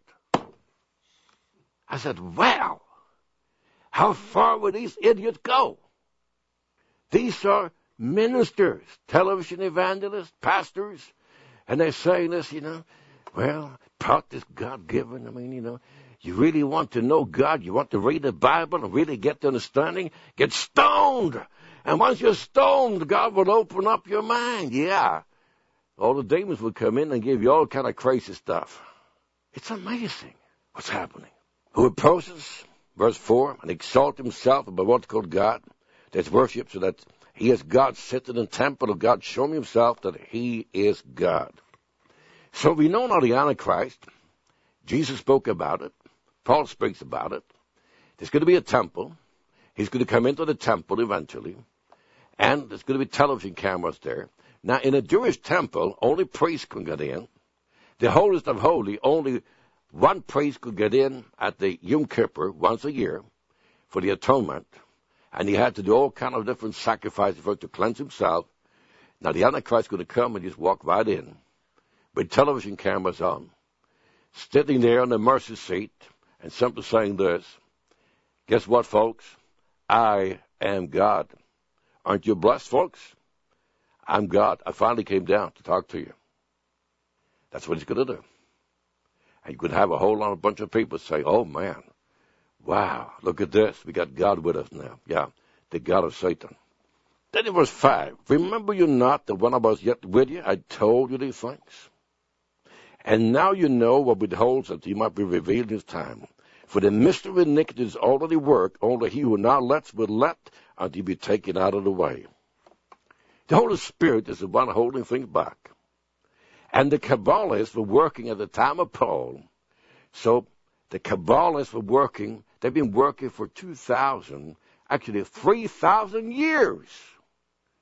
I said, wow, how far would these idiots go? These are ministers, television evangelists, pastors, and they're saying this, you know, well, pot is God-given. I mean, you know, you really want to know God, you want to read the Bible and really get the understanding, get stoned. And once you're stoned, God will open up your mind. Yeah. All the demons will come in and give you all kind of crazy stuff. It's amazing what's happening. Who opposes, verse four, and exalt himself above what's called God, that's worship, so that he is God, sitting in the temple of God, showing himself that he is God. So we know now the Antichrist. Jesus spoke about it. Paul speaks about it. There's going to be a temple. He's going to come into the temple eventually. And there's going to be television cameras there. Now, in a Jewish temple, only priests can get in. The holiest of holy, only one priest could get in at the Yom Kippur once a year for the atonement. And he had to do all kind of different sacrifices for it to cleanse himself. Now, the Antichrist is going to come and just walk right in with television cameras on, sitting there on the mercy seat and simply saying this, guess what, folks? I am God. Aren't you blessed, folks? I'm God. I finally came down to talk to you. That's what he's going to do. And you could have a whole lot of bunch of people say, oh, man, wow, look at this. We got God with us now. Yeah, the God of Satan. Then in verse five, remember you not that when I was yet with you, I told you these things? And now you know what withholds that he might be revealed in his time. For the mystery of iniquity is already worked, only he who now lets will let until he be taken out of the way. The Holy Spirit is the one holding things back. And the Kabbalists were working at the time of Paul. So the Kabbalists were working, they've been working for two thousand, actually three thousand years,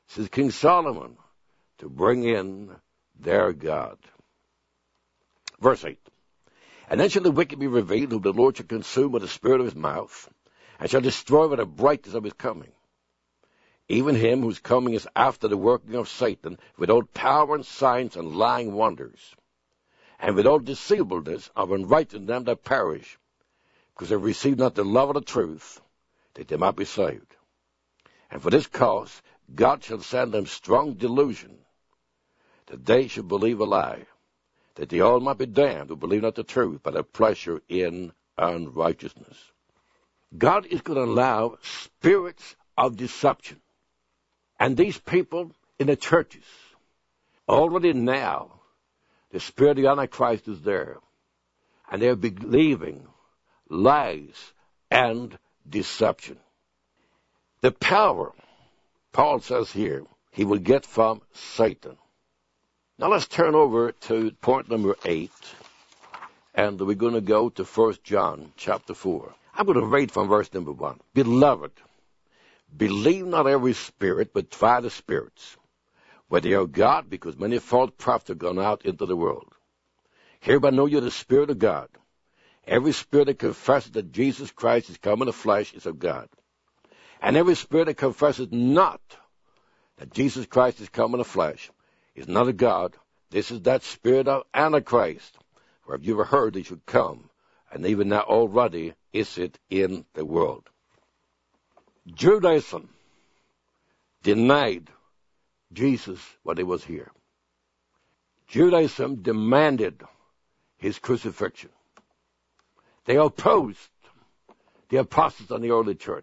says King Solomon, to bring in their God. Verse eight. And then shall the wicked be revealed, whom the Lord shall consume with the spirit of his mouth, and shall destroy with the brightness of his coming. Even him whose coming is after the working of Satan, without power and signs and lying wonders, and without deceivableness of unrighteous them that perish, because they receive not the love of the truth, that they might be saved. And for this cause God shall send them strong delusion, that they should believe a lie, that they all might be damned who believe not the truth, but have pleasure in unrighteousness. God is going to allow spirits of deception. And these people in the churches, already now, the spirit of the Antichrist is there. And they're believing lies and deception. The power, Paul says here, he will get from Satan. Now let's turn over to point number eight, and we're going to go to First John chapter four. I'm going to read from verse number one. Beloved, believe not every spirit, but try the spirits, whether they are God, because many false prophets have gone out into the world. Hereby know you the Spirit of God. Every spirit that confesses that Jesus Christ is come in the flesh is of God. And every spirit that confesses not that Jesus Christ is come in the flesh is not of God. This is that spirit of Antichrist. For have you ever heard he should come? And even now already is it in the world. Judaism denied Jesus when he was here. Judaism demanded his crucifixion. They opposed the apostles in the early church.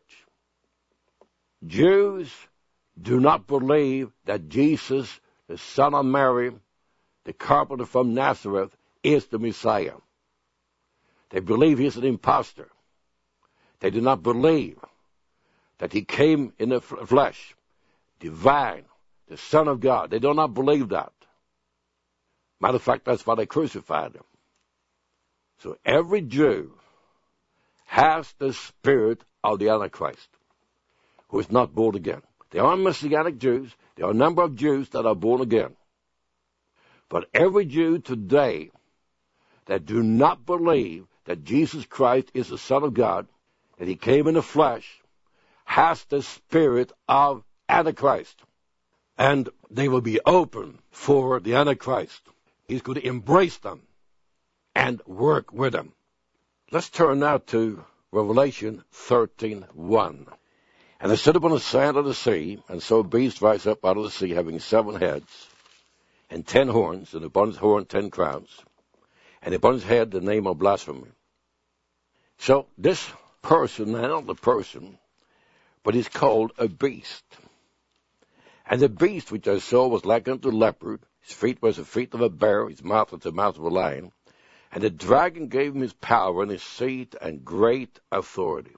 Jews do not believe that Jesus, the son of Mary, the carpenter from Nazareth, is the Messiah. They believe he's an impostor. They do not believe that he came in the flesh, divine, the Son of God. They do not believe that. Matter of fact, that's why they crucified him. So every Jew has the spirit of the Antichrist, who is not born again. There are Messianic Jews. There are a number of Jews that are born again. But every Jew today that do not believe that Jesus Christ is the Son of God, that he came in the flesh, has the spirit of Antichrist. And they will be open for the Antichrist. He's going to embrace them and work with them. Let's turn now to Revelation thirteen one. And they stood upon the sand of the sea, and saw a beast rise up out of the sea, having seven heads, and ten horns, and upon his horn ten crowns, and upon his head the name of blasphemy. So this person, not the person, but he's called a beast. And the beast which I saw was like unto a leopard. His feet was the feet of a bear, his mouth was the mouth of a lion. And the dragon gave him his power and his seat and great authority.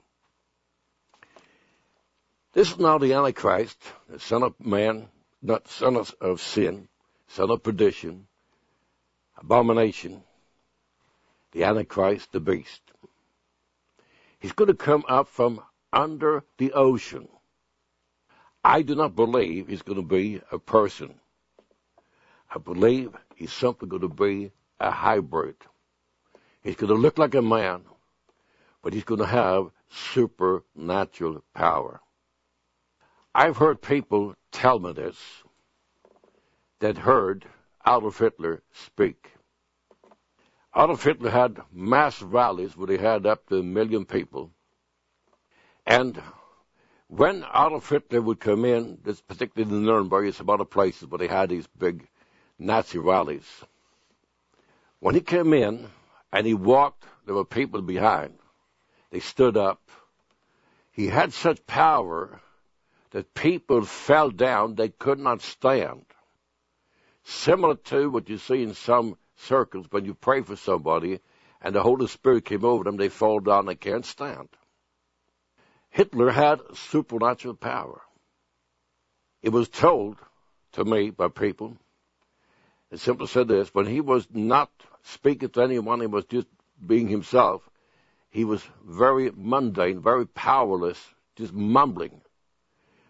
This is now the Antichrist, the son of man, not son of, of sin, son of perdition, abomination, the Antichrist, the beast. He's going to come up from under the ocean. I do not believe he's going to be a person. I believe he's simply going to be a hybrid. He's going to look like a man, but he's going to have supernatural power. I've heard people tell me this that heard Adolf Hitler speak. Adolf Hitler had mass rallies where he had up to a million people. And when Adolf Hitler would come in, this particularly in Nuremberg, and some other places where they had these big Nazi rallies, when he came in and he walked, there were people behind. They stood up. He had such power that people fell down. They could not stand. Similar to what you see in some circles when you pray for somebody and the Holy Spirit came over them, they fall down, they can't stand. Hitler had supernatural power. It was told to me by people, it simply said this, when he was not speaking to anyone, he was just being himself, he was very mundane, very powerless, just mumbling.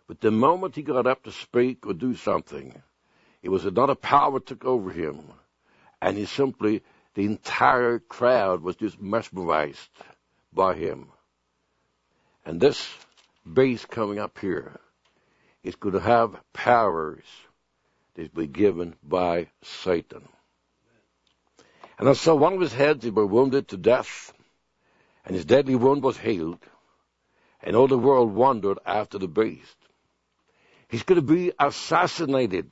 But the moment he got up to speak or do something, it was another power took over him. And he simply, the entire crowd was just mesmerized by him. And this beast coming up here is going to have powers that will be given by Satan. And I saw one of his heads, he was wounded to death, and his deadly wound was healed, and all the world wondered after the beast. He's going to be assassinated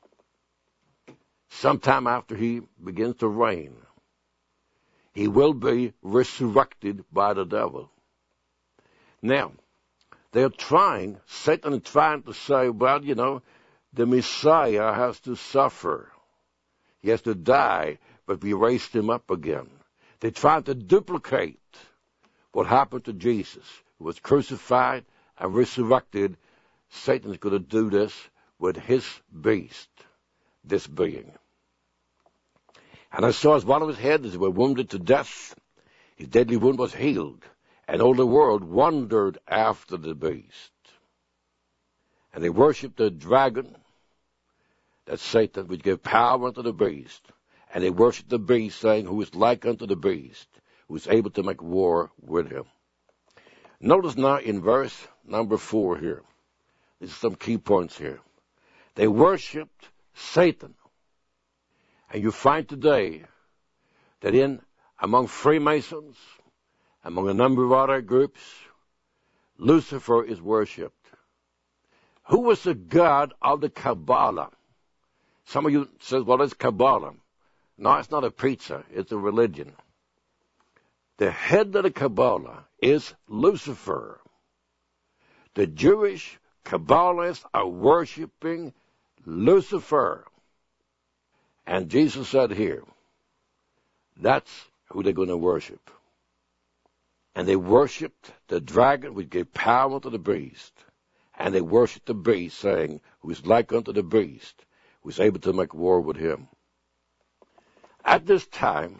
sometime after he begins to reign. He will be resurrected by the devil. Now, they're trying, Satan is trying to say, well, you know, the Messiah has to suffer. He has to die, but we raised him up again. They're trying to duplicate what happened to Jesus, who was crucified and resurrected. Satan's going to do this with his beast, this being. And I saw as one of his heads were wounded to death. His deadly wound was healed, and all the world wondered after the beast. And they worshipped the dragon, that Satan, which gave power unto the beast. And they worshipped the beast, saying, who is like unto the beast, who is able to make war with him. Notice now in verse number four here. These are some key points here. They worshipped Satan. And you find today that in among Freemasons, among a number of other groups, Lucifer is worshipped. Who was the god of the Kabbalah? Some of you says, well, it's Kabbalah. No, it's not a pizza. It's a religion. The head of the Kabbalah is Lucifer. The Jewish Kabbalists are worshiping Lucifer. And Jesus said here, that's who they're going to worship. And they worshipped the dragon which gave power to the beast. And they worshipped the beast, saying, who is like unto the beast, who is able to make war with him. At this time,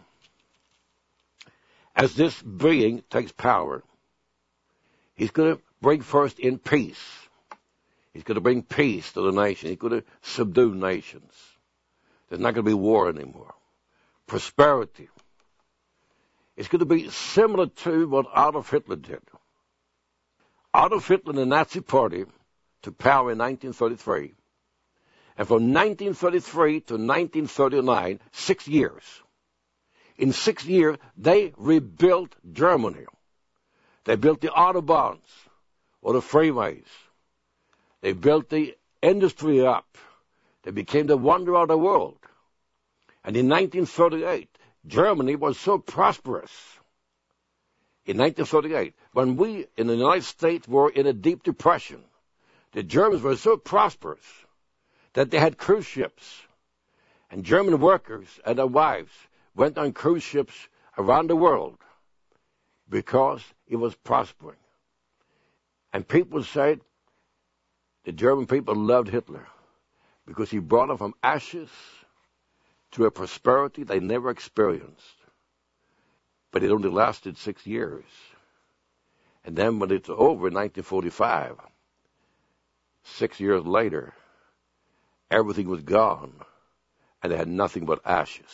as this being takes power, he's going to bring first in peace. He's going to bring peace to the nation. He's going to subdue nations. There's not going to be war anymore. Prosperity. It's going to be similar to what Adolf Hitler did. Adolf Hitler and the Nazi Party took power in nineteen thirty-three. And from nineteen thirty-three to nineteen thirty-nine, six years. In six years, they rebuilt Germany. They built the Autobahns, or the freeways. They built the industry up. They became the wonder of the world. And in nineteen thirty-eight, Germany was so prosperous. In nineteen thirty-eight, when we in the United States were in a deep depression, the Germans were so prosperous that they had cruise ships. And German workers and their wives went on cruise ships around the world because it was prospering. And people said the German people loved Hitler because he brought them from ashes to a prosperity they never experienced. But it only lasted six years. And then when it's over in nineteen forty-five, six years later, everything was gone, and they had nothing but ashes.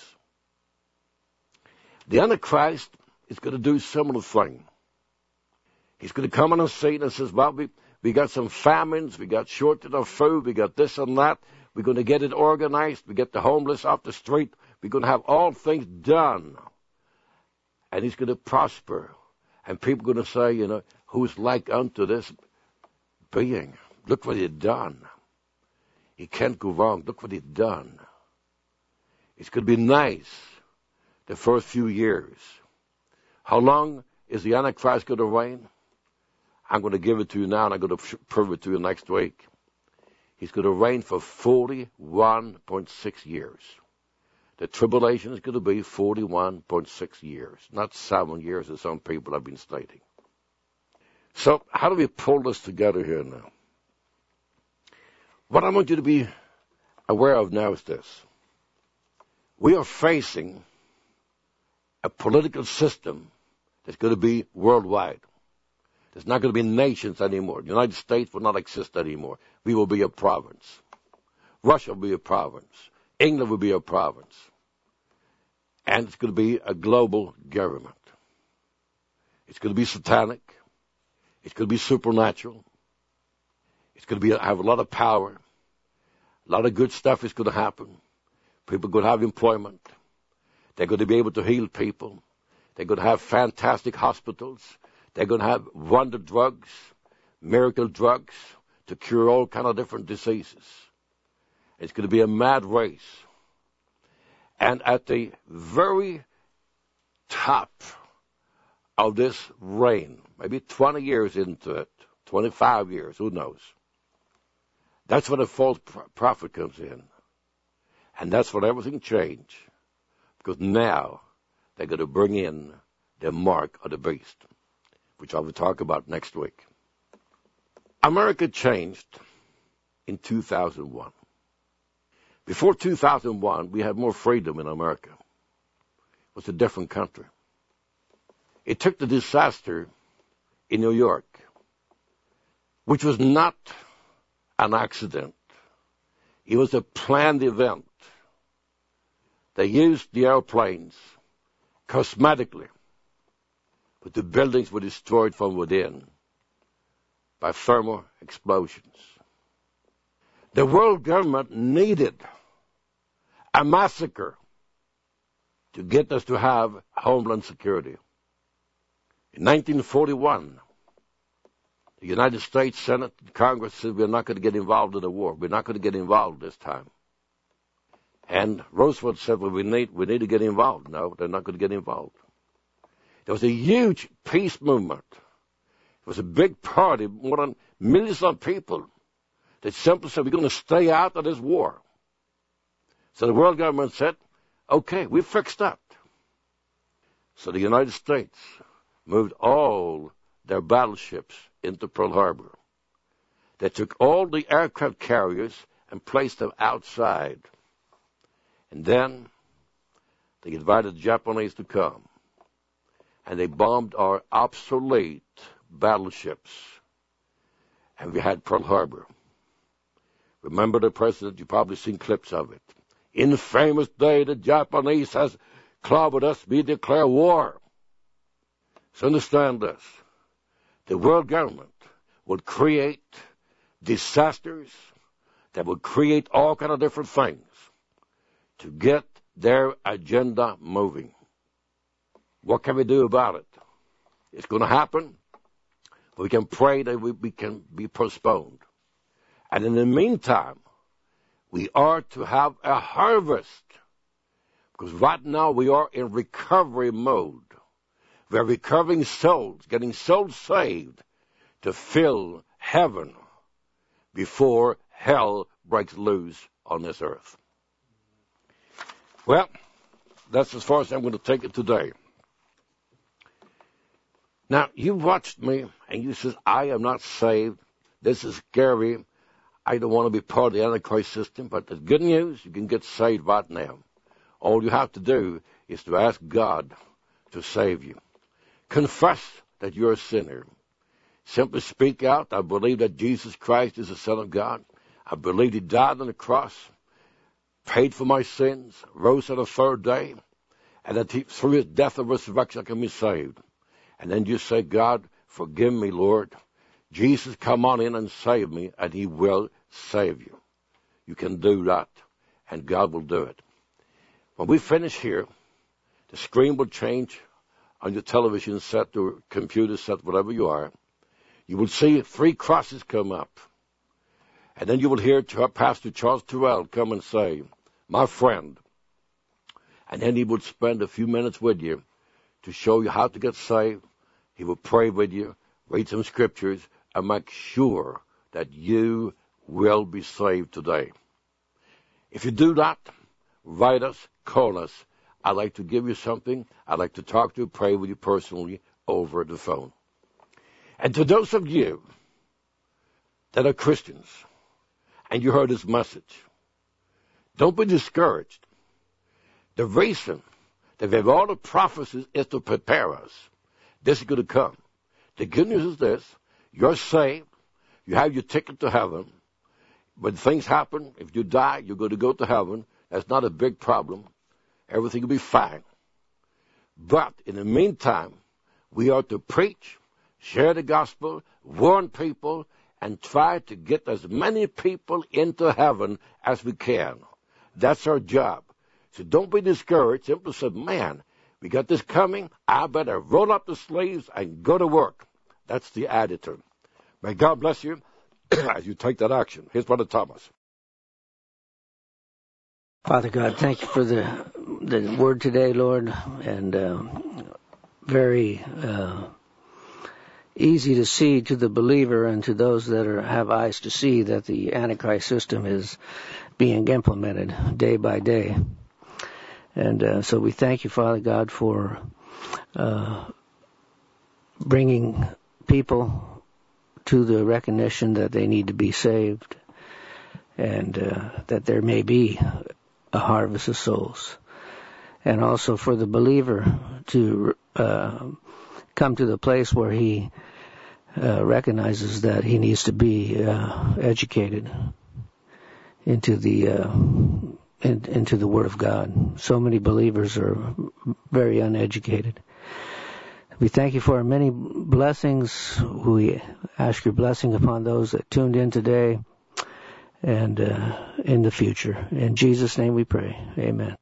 The Antichrist is going to do a similar thing. He's going to come on the scene and says, well, we, we got some famines, we got shortage of food, we got this and that. We're going to get it organized. We get the homeless off the street. We're going to have all things done. And he's going to prosper. And people are going to say, you know, who's like unto this being? Look what he's done. He can't go wrong. Look what he's done. It's going to be nice the first few years. How long is the Antichrist going to reign? I'm going to give it to you now, and I'm going to prove it to you next week. He's going to reign for forty-one point six years. The tribulation is going to be forty-one point six years, not seven years as some people have been stating. So how do we pull this together here now? What I want you to be aware of now is this. We are facing a political system that's going to be worldwide. There's not going to be nations anymore. The United States will not exist anymore. We will be a province. Russia will be a province. England will be a province. And it's going to be a global government. It's going to be satanic. It's going to be supernatural. It's going to be have a lot of power. A lot of good stuff is going to happen. People are going to have employment. They're going to be able to heal people. They're going to have fantastic hospitals. They're going to have wonder drugs, miracle drugs to cure all kind of different diseases. It's going to be a mad race. And at the very top of this reign, maybe twenty years into it, twenty-five years, who knows? That's when a false prophet comes in. And that's when everything changes. Because now they're going to bring in the mark of the beast, which I will talk about next week. America changed in two thousand one. Before two thousand one, we had more freedom in America. It was a different country. It took the disaster in New York, which was not an accident. It was a planned event. They used the airplanes cosmetically, but the buildings were destroyed from within by thermal explosions. The world government needed a massacre to get us to have homeland security. In nineteen forty-one, the United States Senate and Congress said we're not going to get involved in the war. We're not going to get involved this time. And Roosevelt said, well, we need, we need to get involved. No, they're not going to get involved. There was a huge peace movement. It was a big party, more than millions of people that simply said, we're going to stay out of this war. So the world government said, okay, we fixed that. So the United States moved all their battleships into Pearl Harbor. They took all the aircraft carriers and placed them outside. And then they invited the Japanese to come. And they bombed our obsolete battleships. And we had Pearl Harbor. Remember the president? You've probably seen clips of it. In the famous day, the Japanese has clobbered us. We declare war. So understand this. The world government would create disasters that would create all kind of different things to get their agenda moving. What can we do about it? It's going to happen. We can pray that we, we can be postponed. And in the meantime, we are to have a harvest. Because right now we are in recovery mode. We're recovering souls, getting souls saved to fill heaven before hell breaks loose on this earth. Well, that's as far as I'm going to take it today. Now, you watched me and you said, I am not saved. This is scary. I don't want to be part of the Antichrist system. But the good news, you can get saved right now. All you have to do is to ask God to save you. Confess that you're a sinner. Simply speak out, I believe that Jesus Christ is the Son of God. I believe He died on the cross, paid for my sins, rose on the third day, and that he, through His death and resurrection I can be saved. And then you say, God, forgive me, Lord. Jesus, come on in and save me, and He will save you. You can do that, and God will do it. When we finish here, the screen will change on your television set or computer set, whatever you are. You will see three crosses come up. And then you will hear Pastor Charles Terrell come and say, my friend. And then he would spend a few minutes with you to show you how to get saved. He will pray with you, read some scriptures, and make sure that you will be saved today. If you do that, write us, call us. I'd like to give you something. I'd like to talk to you, pray with you personally over the phone. And to those of you that are Christians and you heard this message, don't be discouraged. The reason that we have all the prophecies is to prepare us. This is going to come. The good news is this. You're saved. You have your ticket to heaven. When things happen, if you die, you're going to go to heaven. That's not a big problem. Everything will be fine. But in the meantime, we are to preach, share the gospel, warn people, and try to get as many people into heaven as we can. That's our job. So don't be discouraged. Simply say, man, we got this coming. I better roll up the sleeves and go to work. That's the attitude. May God bless you as you take that action. Here's Brother Thomas. Father God, thank you for the the word today, Lord, and uh, very uh, easy to see to the believer and to those that are, have eyes to see that the Antichrist system is being implemented day by day. And uh, so we thank you, Father God, for uh, bringing people to the recognition that they need to be saved and uh, that there may be a harvest of souls. And also for the believer to uh, come to the place where he uh, recognizes that he needs to be uh, educated into the uh, in, into the Word of God. So many believers are very uneducated. We thank you for our many blessings. We ask your blessing upon those that tuned in today and uh, in the future. In Jesus' name we pray. Amen.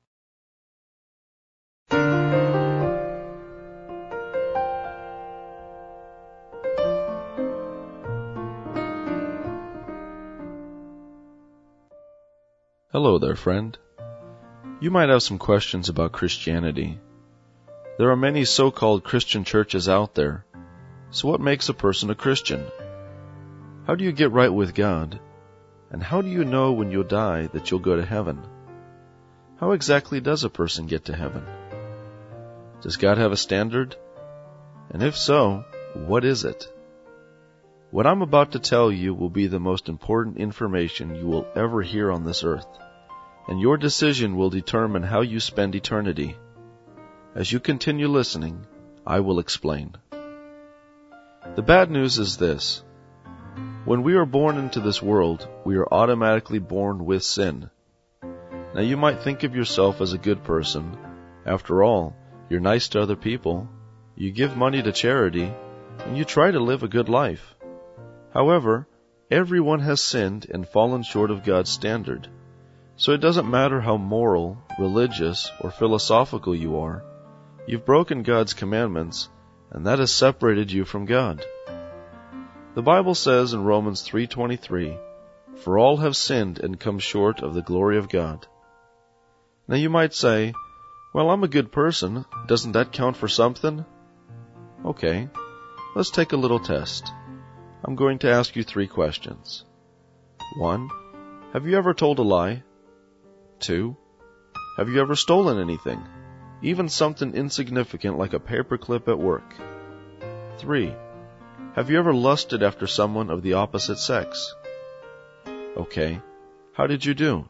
Hello there, friend. You might have some questions about Christianity. There are many so-called Christian churches out there. So what makes a person a Christian? How do you get right with God? And how do you know when you'll die that you'll go to heaven? How exactly does a person get to heaven? Does God have a standard? And if so, what is it? What I'm about to tell you will be the most important information you will ever hear on this earth, and your decision will determine how you spend eternity. As you continue listening, I will explain. The bad news is this. When we are born into this world, we are automatically born with sin. Now you might think of yourself as a good person. After all, you're nice to other people, you give money to charity, and you try to live a good life. However, everyone has sinned and fallen short of God's standard. So it doesn't matter how moral, religious, or philosophical you are. You've broken God's commandments, and that has separated you from God. The Bible says in Romans three twenty-three, "For all have sinned and come short of the glory of God." Now you might say, well, I'm a good person. Doesn't that count for something? Okay, let's take a little test. I'm going to ask you three questions. One, have you ever told a lie? Two, have you ever stolen anything, even something insignificant like a paperclip at work? Three, have you ever lusted after someone of the opposite sex? Okay, how did you do?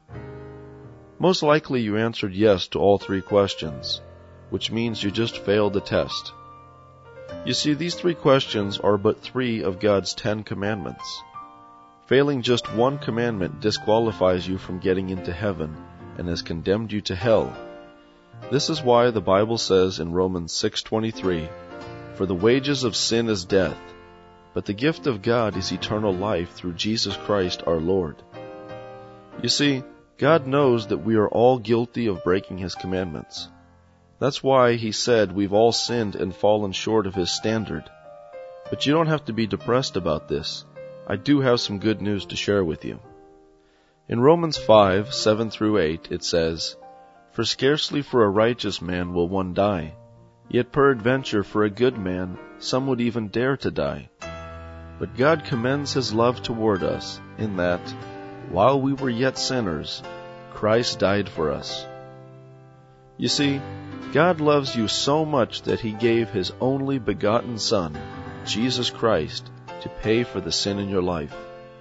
Most likely you answered yes to all three questions, which means you just failed the test. You see, these three questions are but three of God's Ten Commandments. Failing just one commandment disqualifies you from getting into heaven and has condemned you to hell. This is why the Bible says in Romans six twenty-three, "For the wages of sin is death, but the gift of God is eternal life through Jesus Christ our Lord." You see, God knows that we are all guilty of breaking His commandments. That's why He said we've all sinned and fallen short of His standard. But you don't have to be depressed about this. I do have some good news to share with you. In Romans five, seven through eight, it says, "For scarcely for a righteous man will one die, yet peradventure for a good man some would even dare to die. But God commends His love toward us, in that, while we were yet sinners, Christ died for us." You see, God loves you so much that He gave His only begotten Son, Jesus Christ, to pay for the sin in your life.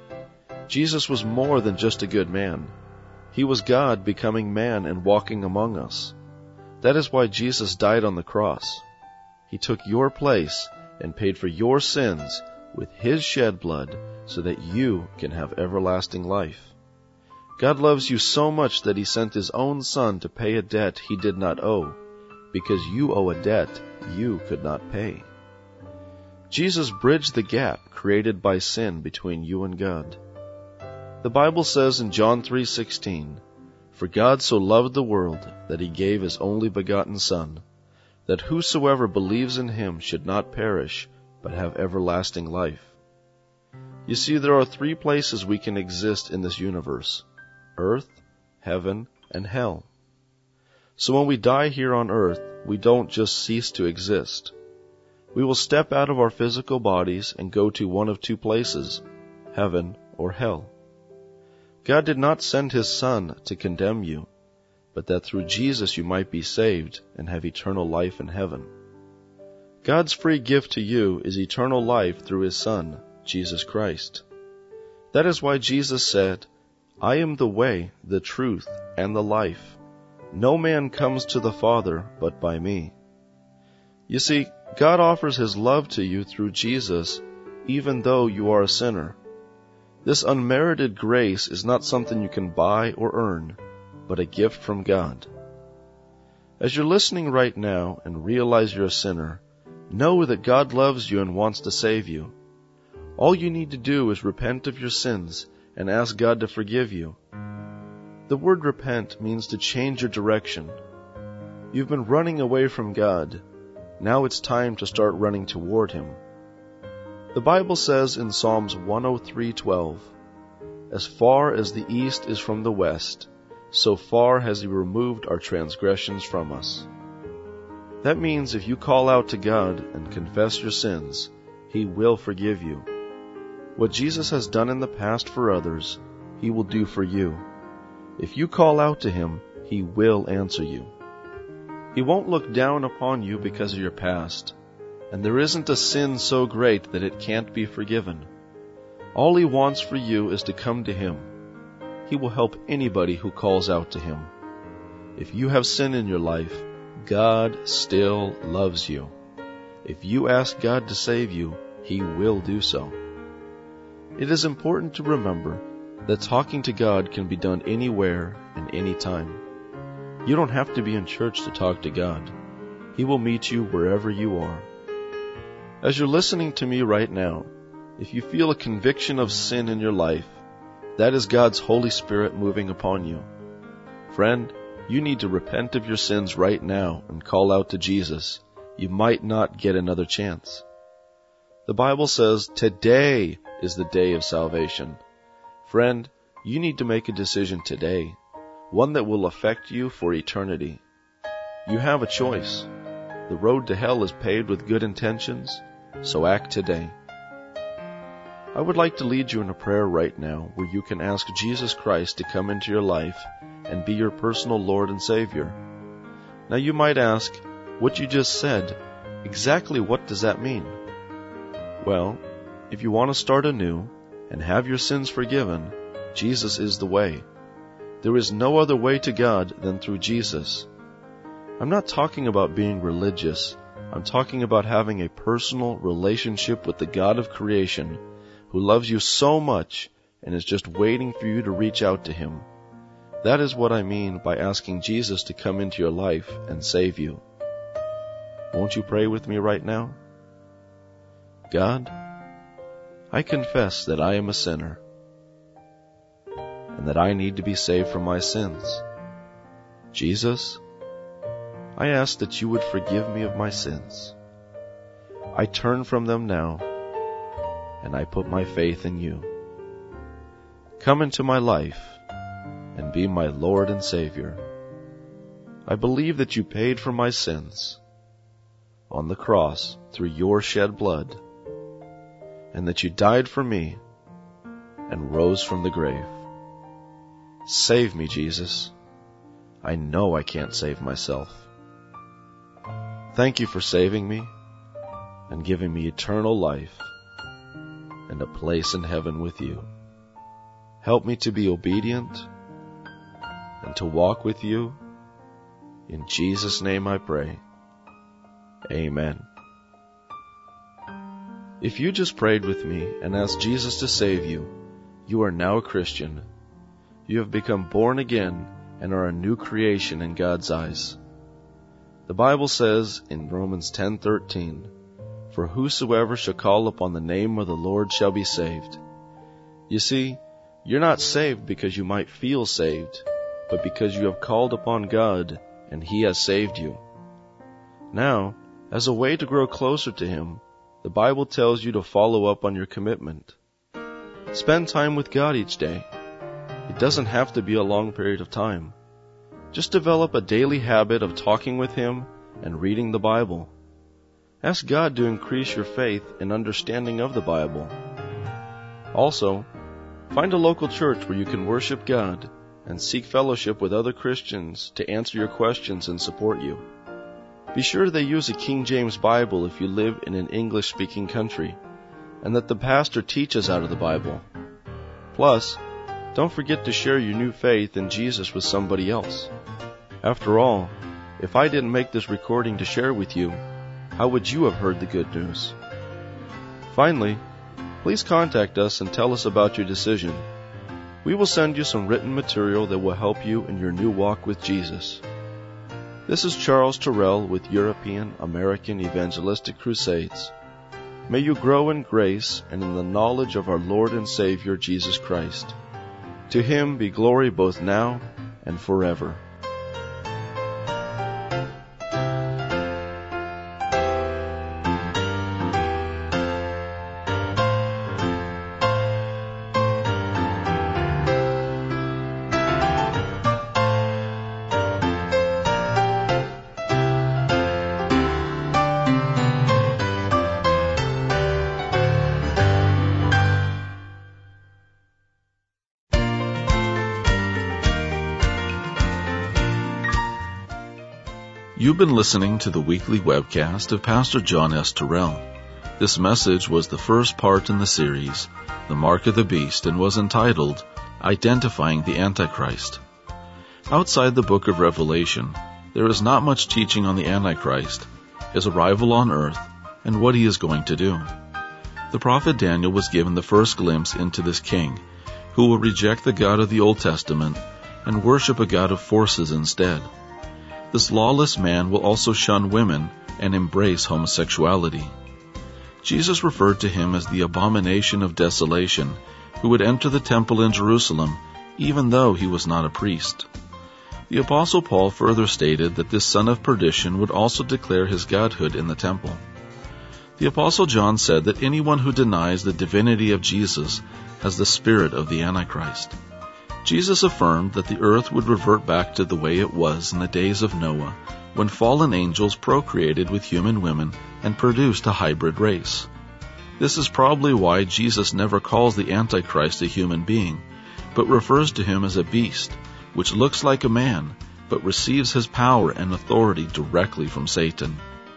Jesus was more than just a good man. He was God becoming man and walking among us. That is why Jesus died on the cross. He took your place and paid for your sins with His shed blood so that you can have everlasting life. God loves you so much that He sent His own Son to pay a debt He did not owe, because you owe a debt you could not pay. Jesus bridged the gap created by sin between you and God. The Bible says in John three sixteen, "For God so loved the world that He gave His only begotten Son, that whosoever believes in Him should not perish, but have everlasting life." You see, there are three places we can exist in this universe: earth, heaven, and hell. So when we die here on earth, we don't just cease to exist. We will step out of our physical bodies and go to one of two places, heaven or hell. God did not send His Son to condemn you, but that through Jesus you might be saved and have eternal life in heaven. God's free gift to you is eternal life through His Son, Jesus Christ. That is why Jesus said, "I am the way, the truth, and the life. No man comes to the Father but by me." You see, God offers His love to you through Jesus, even though you are a sinner. This unmerited grace is not something you can buy or earn, but a gift from God. As you're listening right now and realize you're a sinner, know that God loves you and wants to save you. All you need to do is repent of your sins and ask God to forgive you. The word repent means to change your direction. You've been running away from God. Now it's time to start running toward Him. The Bible says in Psalms one oh three twelve, "As far as the east is from the west, so far has He removed our transgressions from us." That means if you call out to God and confess your sins, He will forgive you. What Jesus has done in the past for others, He will do for you. If you call out to Him, He will answer you. He won't look down upon you because of your past, and there isn't a sin so great that it can't be forgiven. All He wants for you is to come to Him. He will help anybody who calls out to Him. If you have sin in your life, God still loves you. If you ask God to save you, He will do so. It is important to remember that talking to God can be done anywhere and anytime. You don't have to be in church to talk to God. He will meet you wherever you are. As you're listening to me right now, if you feel a conviction of sin in your life, that is God's Holy Spirit moving upon you. Friend, you need to repent of your sins right now and call out to Jesus. You might not get another chance. The Bible says today is the day of salvation. Friend, you need to make a decision today, one that will affect you for eternity. You have a choice. The road to hell is paved with good intentions, so act today. I would like to lead you in a prayer right now where you can ask Jesus Christ to come into your life and be your personal Lord and Savior. Now you might ask, what you just said, exactly what does that mean? Well, if you want to start anew and have your sins forgiven, Jesus is the way. There is no other way to God than through Jesus. I'm not talking about being religious. I'm talking about having a personal relationship with the God of creation who loves you so much and is just waiting for you to reach out to Him. That is what I mean by asking Jesus to come into your life and save you. Won't you pray with me right now? God, I confess that I am a sinner and that I need to be saved from my sins. Jesus, I ask that you would forgive me of my sins. I turn from them now, and I put my faith in you. Come into my life and be my Lord and Savior. I believe that you paid for my sins on the cross through your shed blood, and that you died for me and rose from the grave. Save me, Jesus. I know I can't save myself. Thank you for saving me and giving me eternal life and a place in heaven with you. Help me to be obedient and to walk with you. In Jesus' name I pray. Amen. If you just prayed with me and asked Jesus to save you, you are now a Christian. You have become born again and are a new creation in God's eyes. The Bible says in Romans ten thirteen, "For whosoever shall call upon the name of the Lord shall be saved." You see, you're not saved because you might feel saved, but because you have called upon God and He has saved you. Now, as a way to grow closer to Him, the Bible tells you to follow up on your commitment. Spend time with God each day. It doesn't have to be a long period of time. Just develop a daily habit of talking with Him and reading the Bible. Ask God to increase your faith and understanding of the Bible. Also, find a local church where you can worship God and seek fellowship with other Christians to answer your questions and support you. Be sure they use a King James Bible if you live in an English-speaking country, and that the pastor teaches out of the Bible. Plus, don't forget to share your new faith in Jesus with somebody else. After all, if I didn't make this recording to share with you, how would you have heard the good news? Finally, please contact us and tell us about your decision. We will send you some written material that will help you in your new walk with Jesus. This is Charles Terrell with European American Evangelistic Crusades. May you grow in grace and in the knowledge of our Lord and Savior Jesus Christ. To Him be glory both now and forever. You've been listening to the weekly webcast of Pastor John S. Terrell. This message was the first part in the series, The Mark of the Beast, and was entitled, Identifying the Antichrist. Outside the book of Revelation, there is not much teaching on the Antichrist, his arrival on earth, and what he is going to do. The prophet Daniel was given the first glimpse into this king, who will reject the God of the Old Testament and worship a God of forces instead. This lawless man will also shun women and embrace homosexuality. Jesus referred to him as the abomination of desolation, who would enter the temple in Jerusalem, even though he was not a priest. The Apostle Paul further stated that this son of perdition would also declare his godhood in the temple. The Apostle John said that anyone who denies the divinity of Jesus has the spirit of the Antichrist. Jesus affirmed that the earth would revert back to the way it was in the days of Noah, when fallen angels procreated with human women and produced a hybrid race. This is probably why Jesus never calls the Antichrist a human being, but refers to him as a beast, which looks like a man, but receives his power and authority directly from Satan.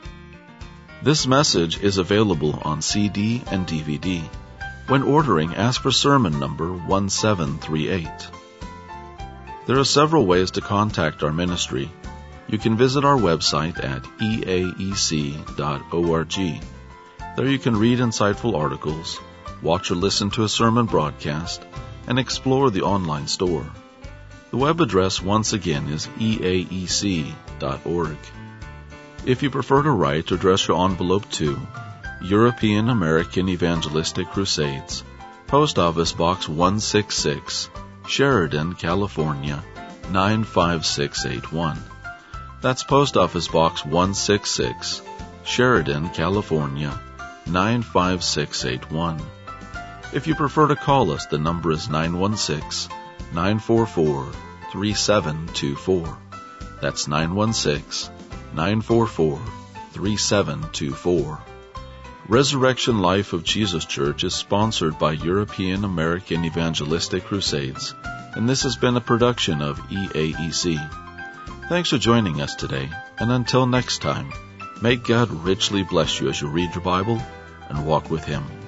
This message is available on C D and D V D. When ordering, ask for sermon number one seven three eight. There are several ways to contact our ministry. You can visit our website at e a e c dot org. There you can read insightful articles, watch or listen to a sermon broadcast, and explore the online store. The web address once again is e a e c dot org. If you prefer to write, address your envelope to European American Evangelistic Crusades, Post Office Box one sixty-six, Sheridan, California, nine five six eight one. That's Post Office Box one sixty-six, Sheridan, California, nine five six eight one. If you prefer to call us, the number is nine one six, nine four four, three seven two four. That's nine one six, nine four four, three seven two four. Resurrection Life of Jesus Church is sponsored by European American Evangelistic Crusades, and this has been a production of E A E C. Thanks for joining us today, and until next time, may God richly bless you as you read your Bible and walk with Him.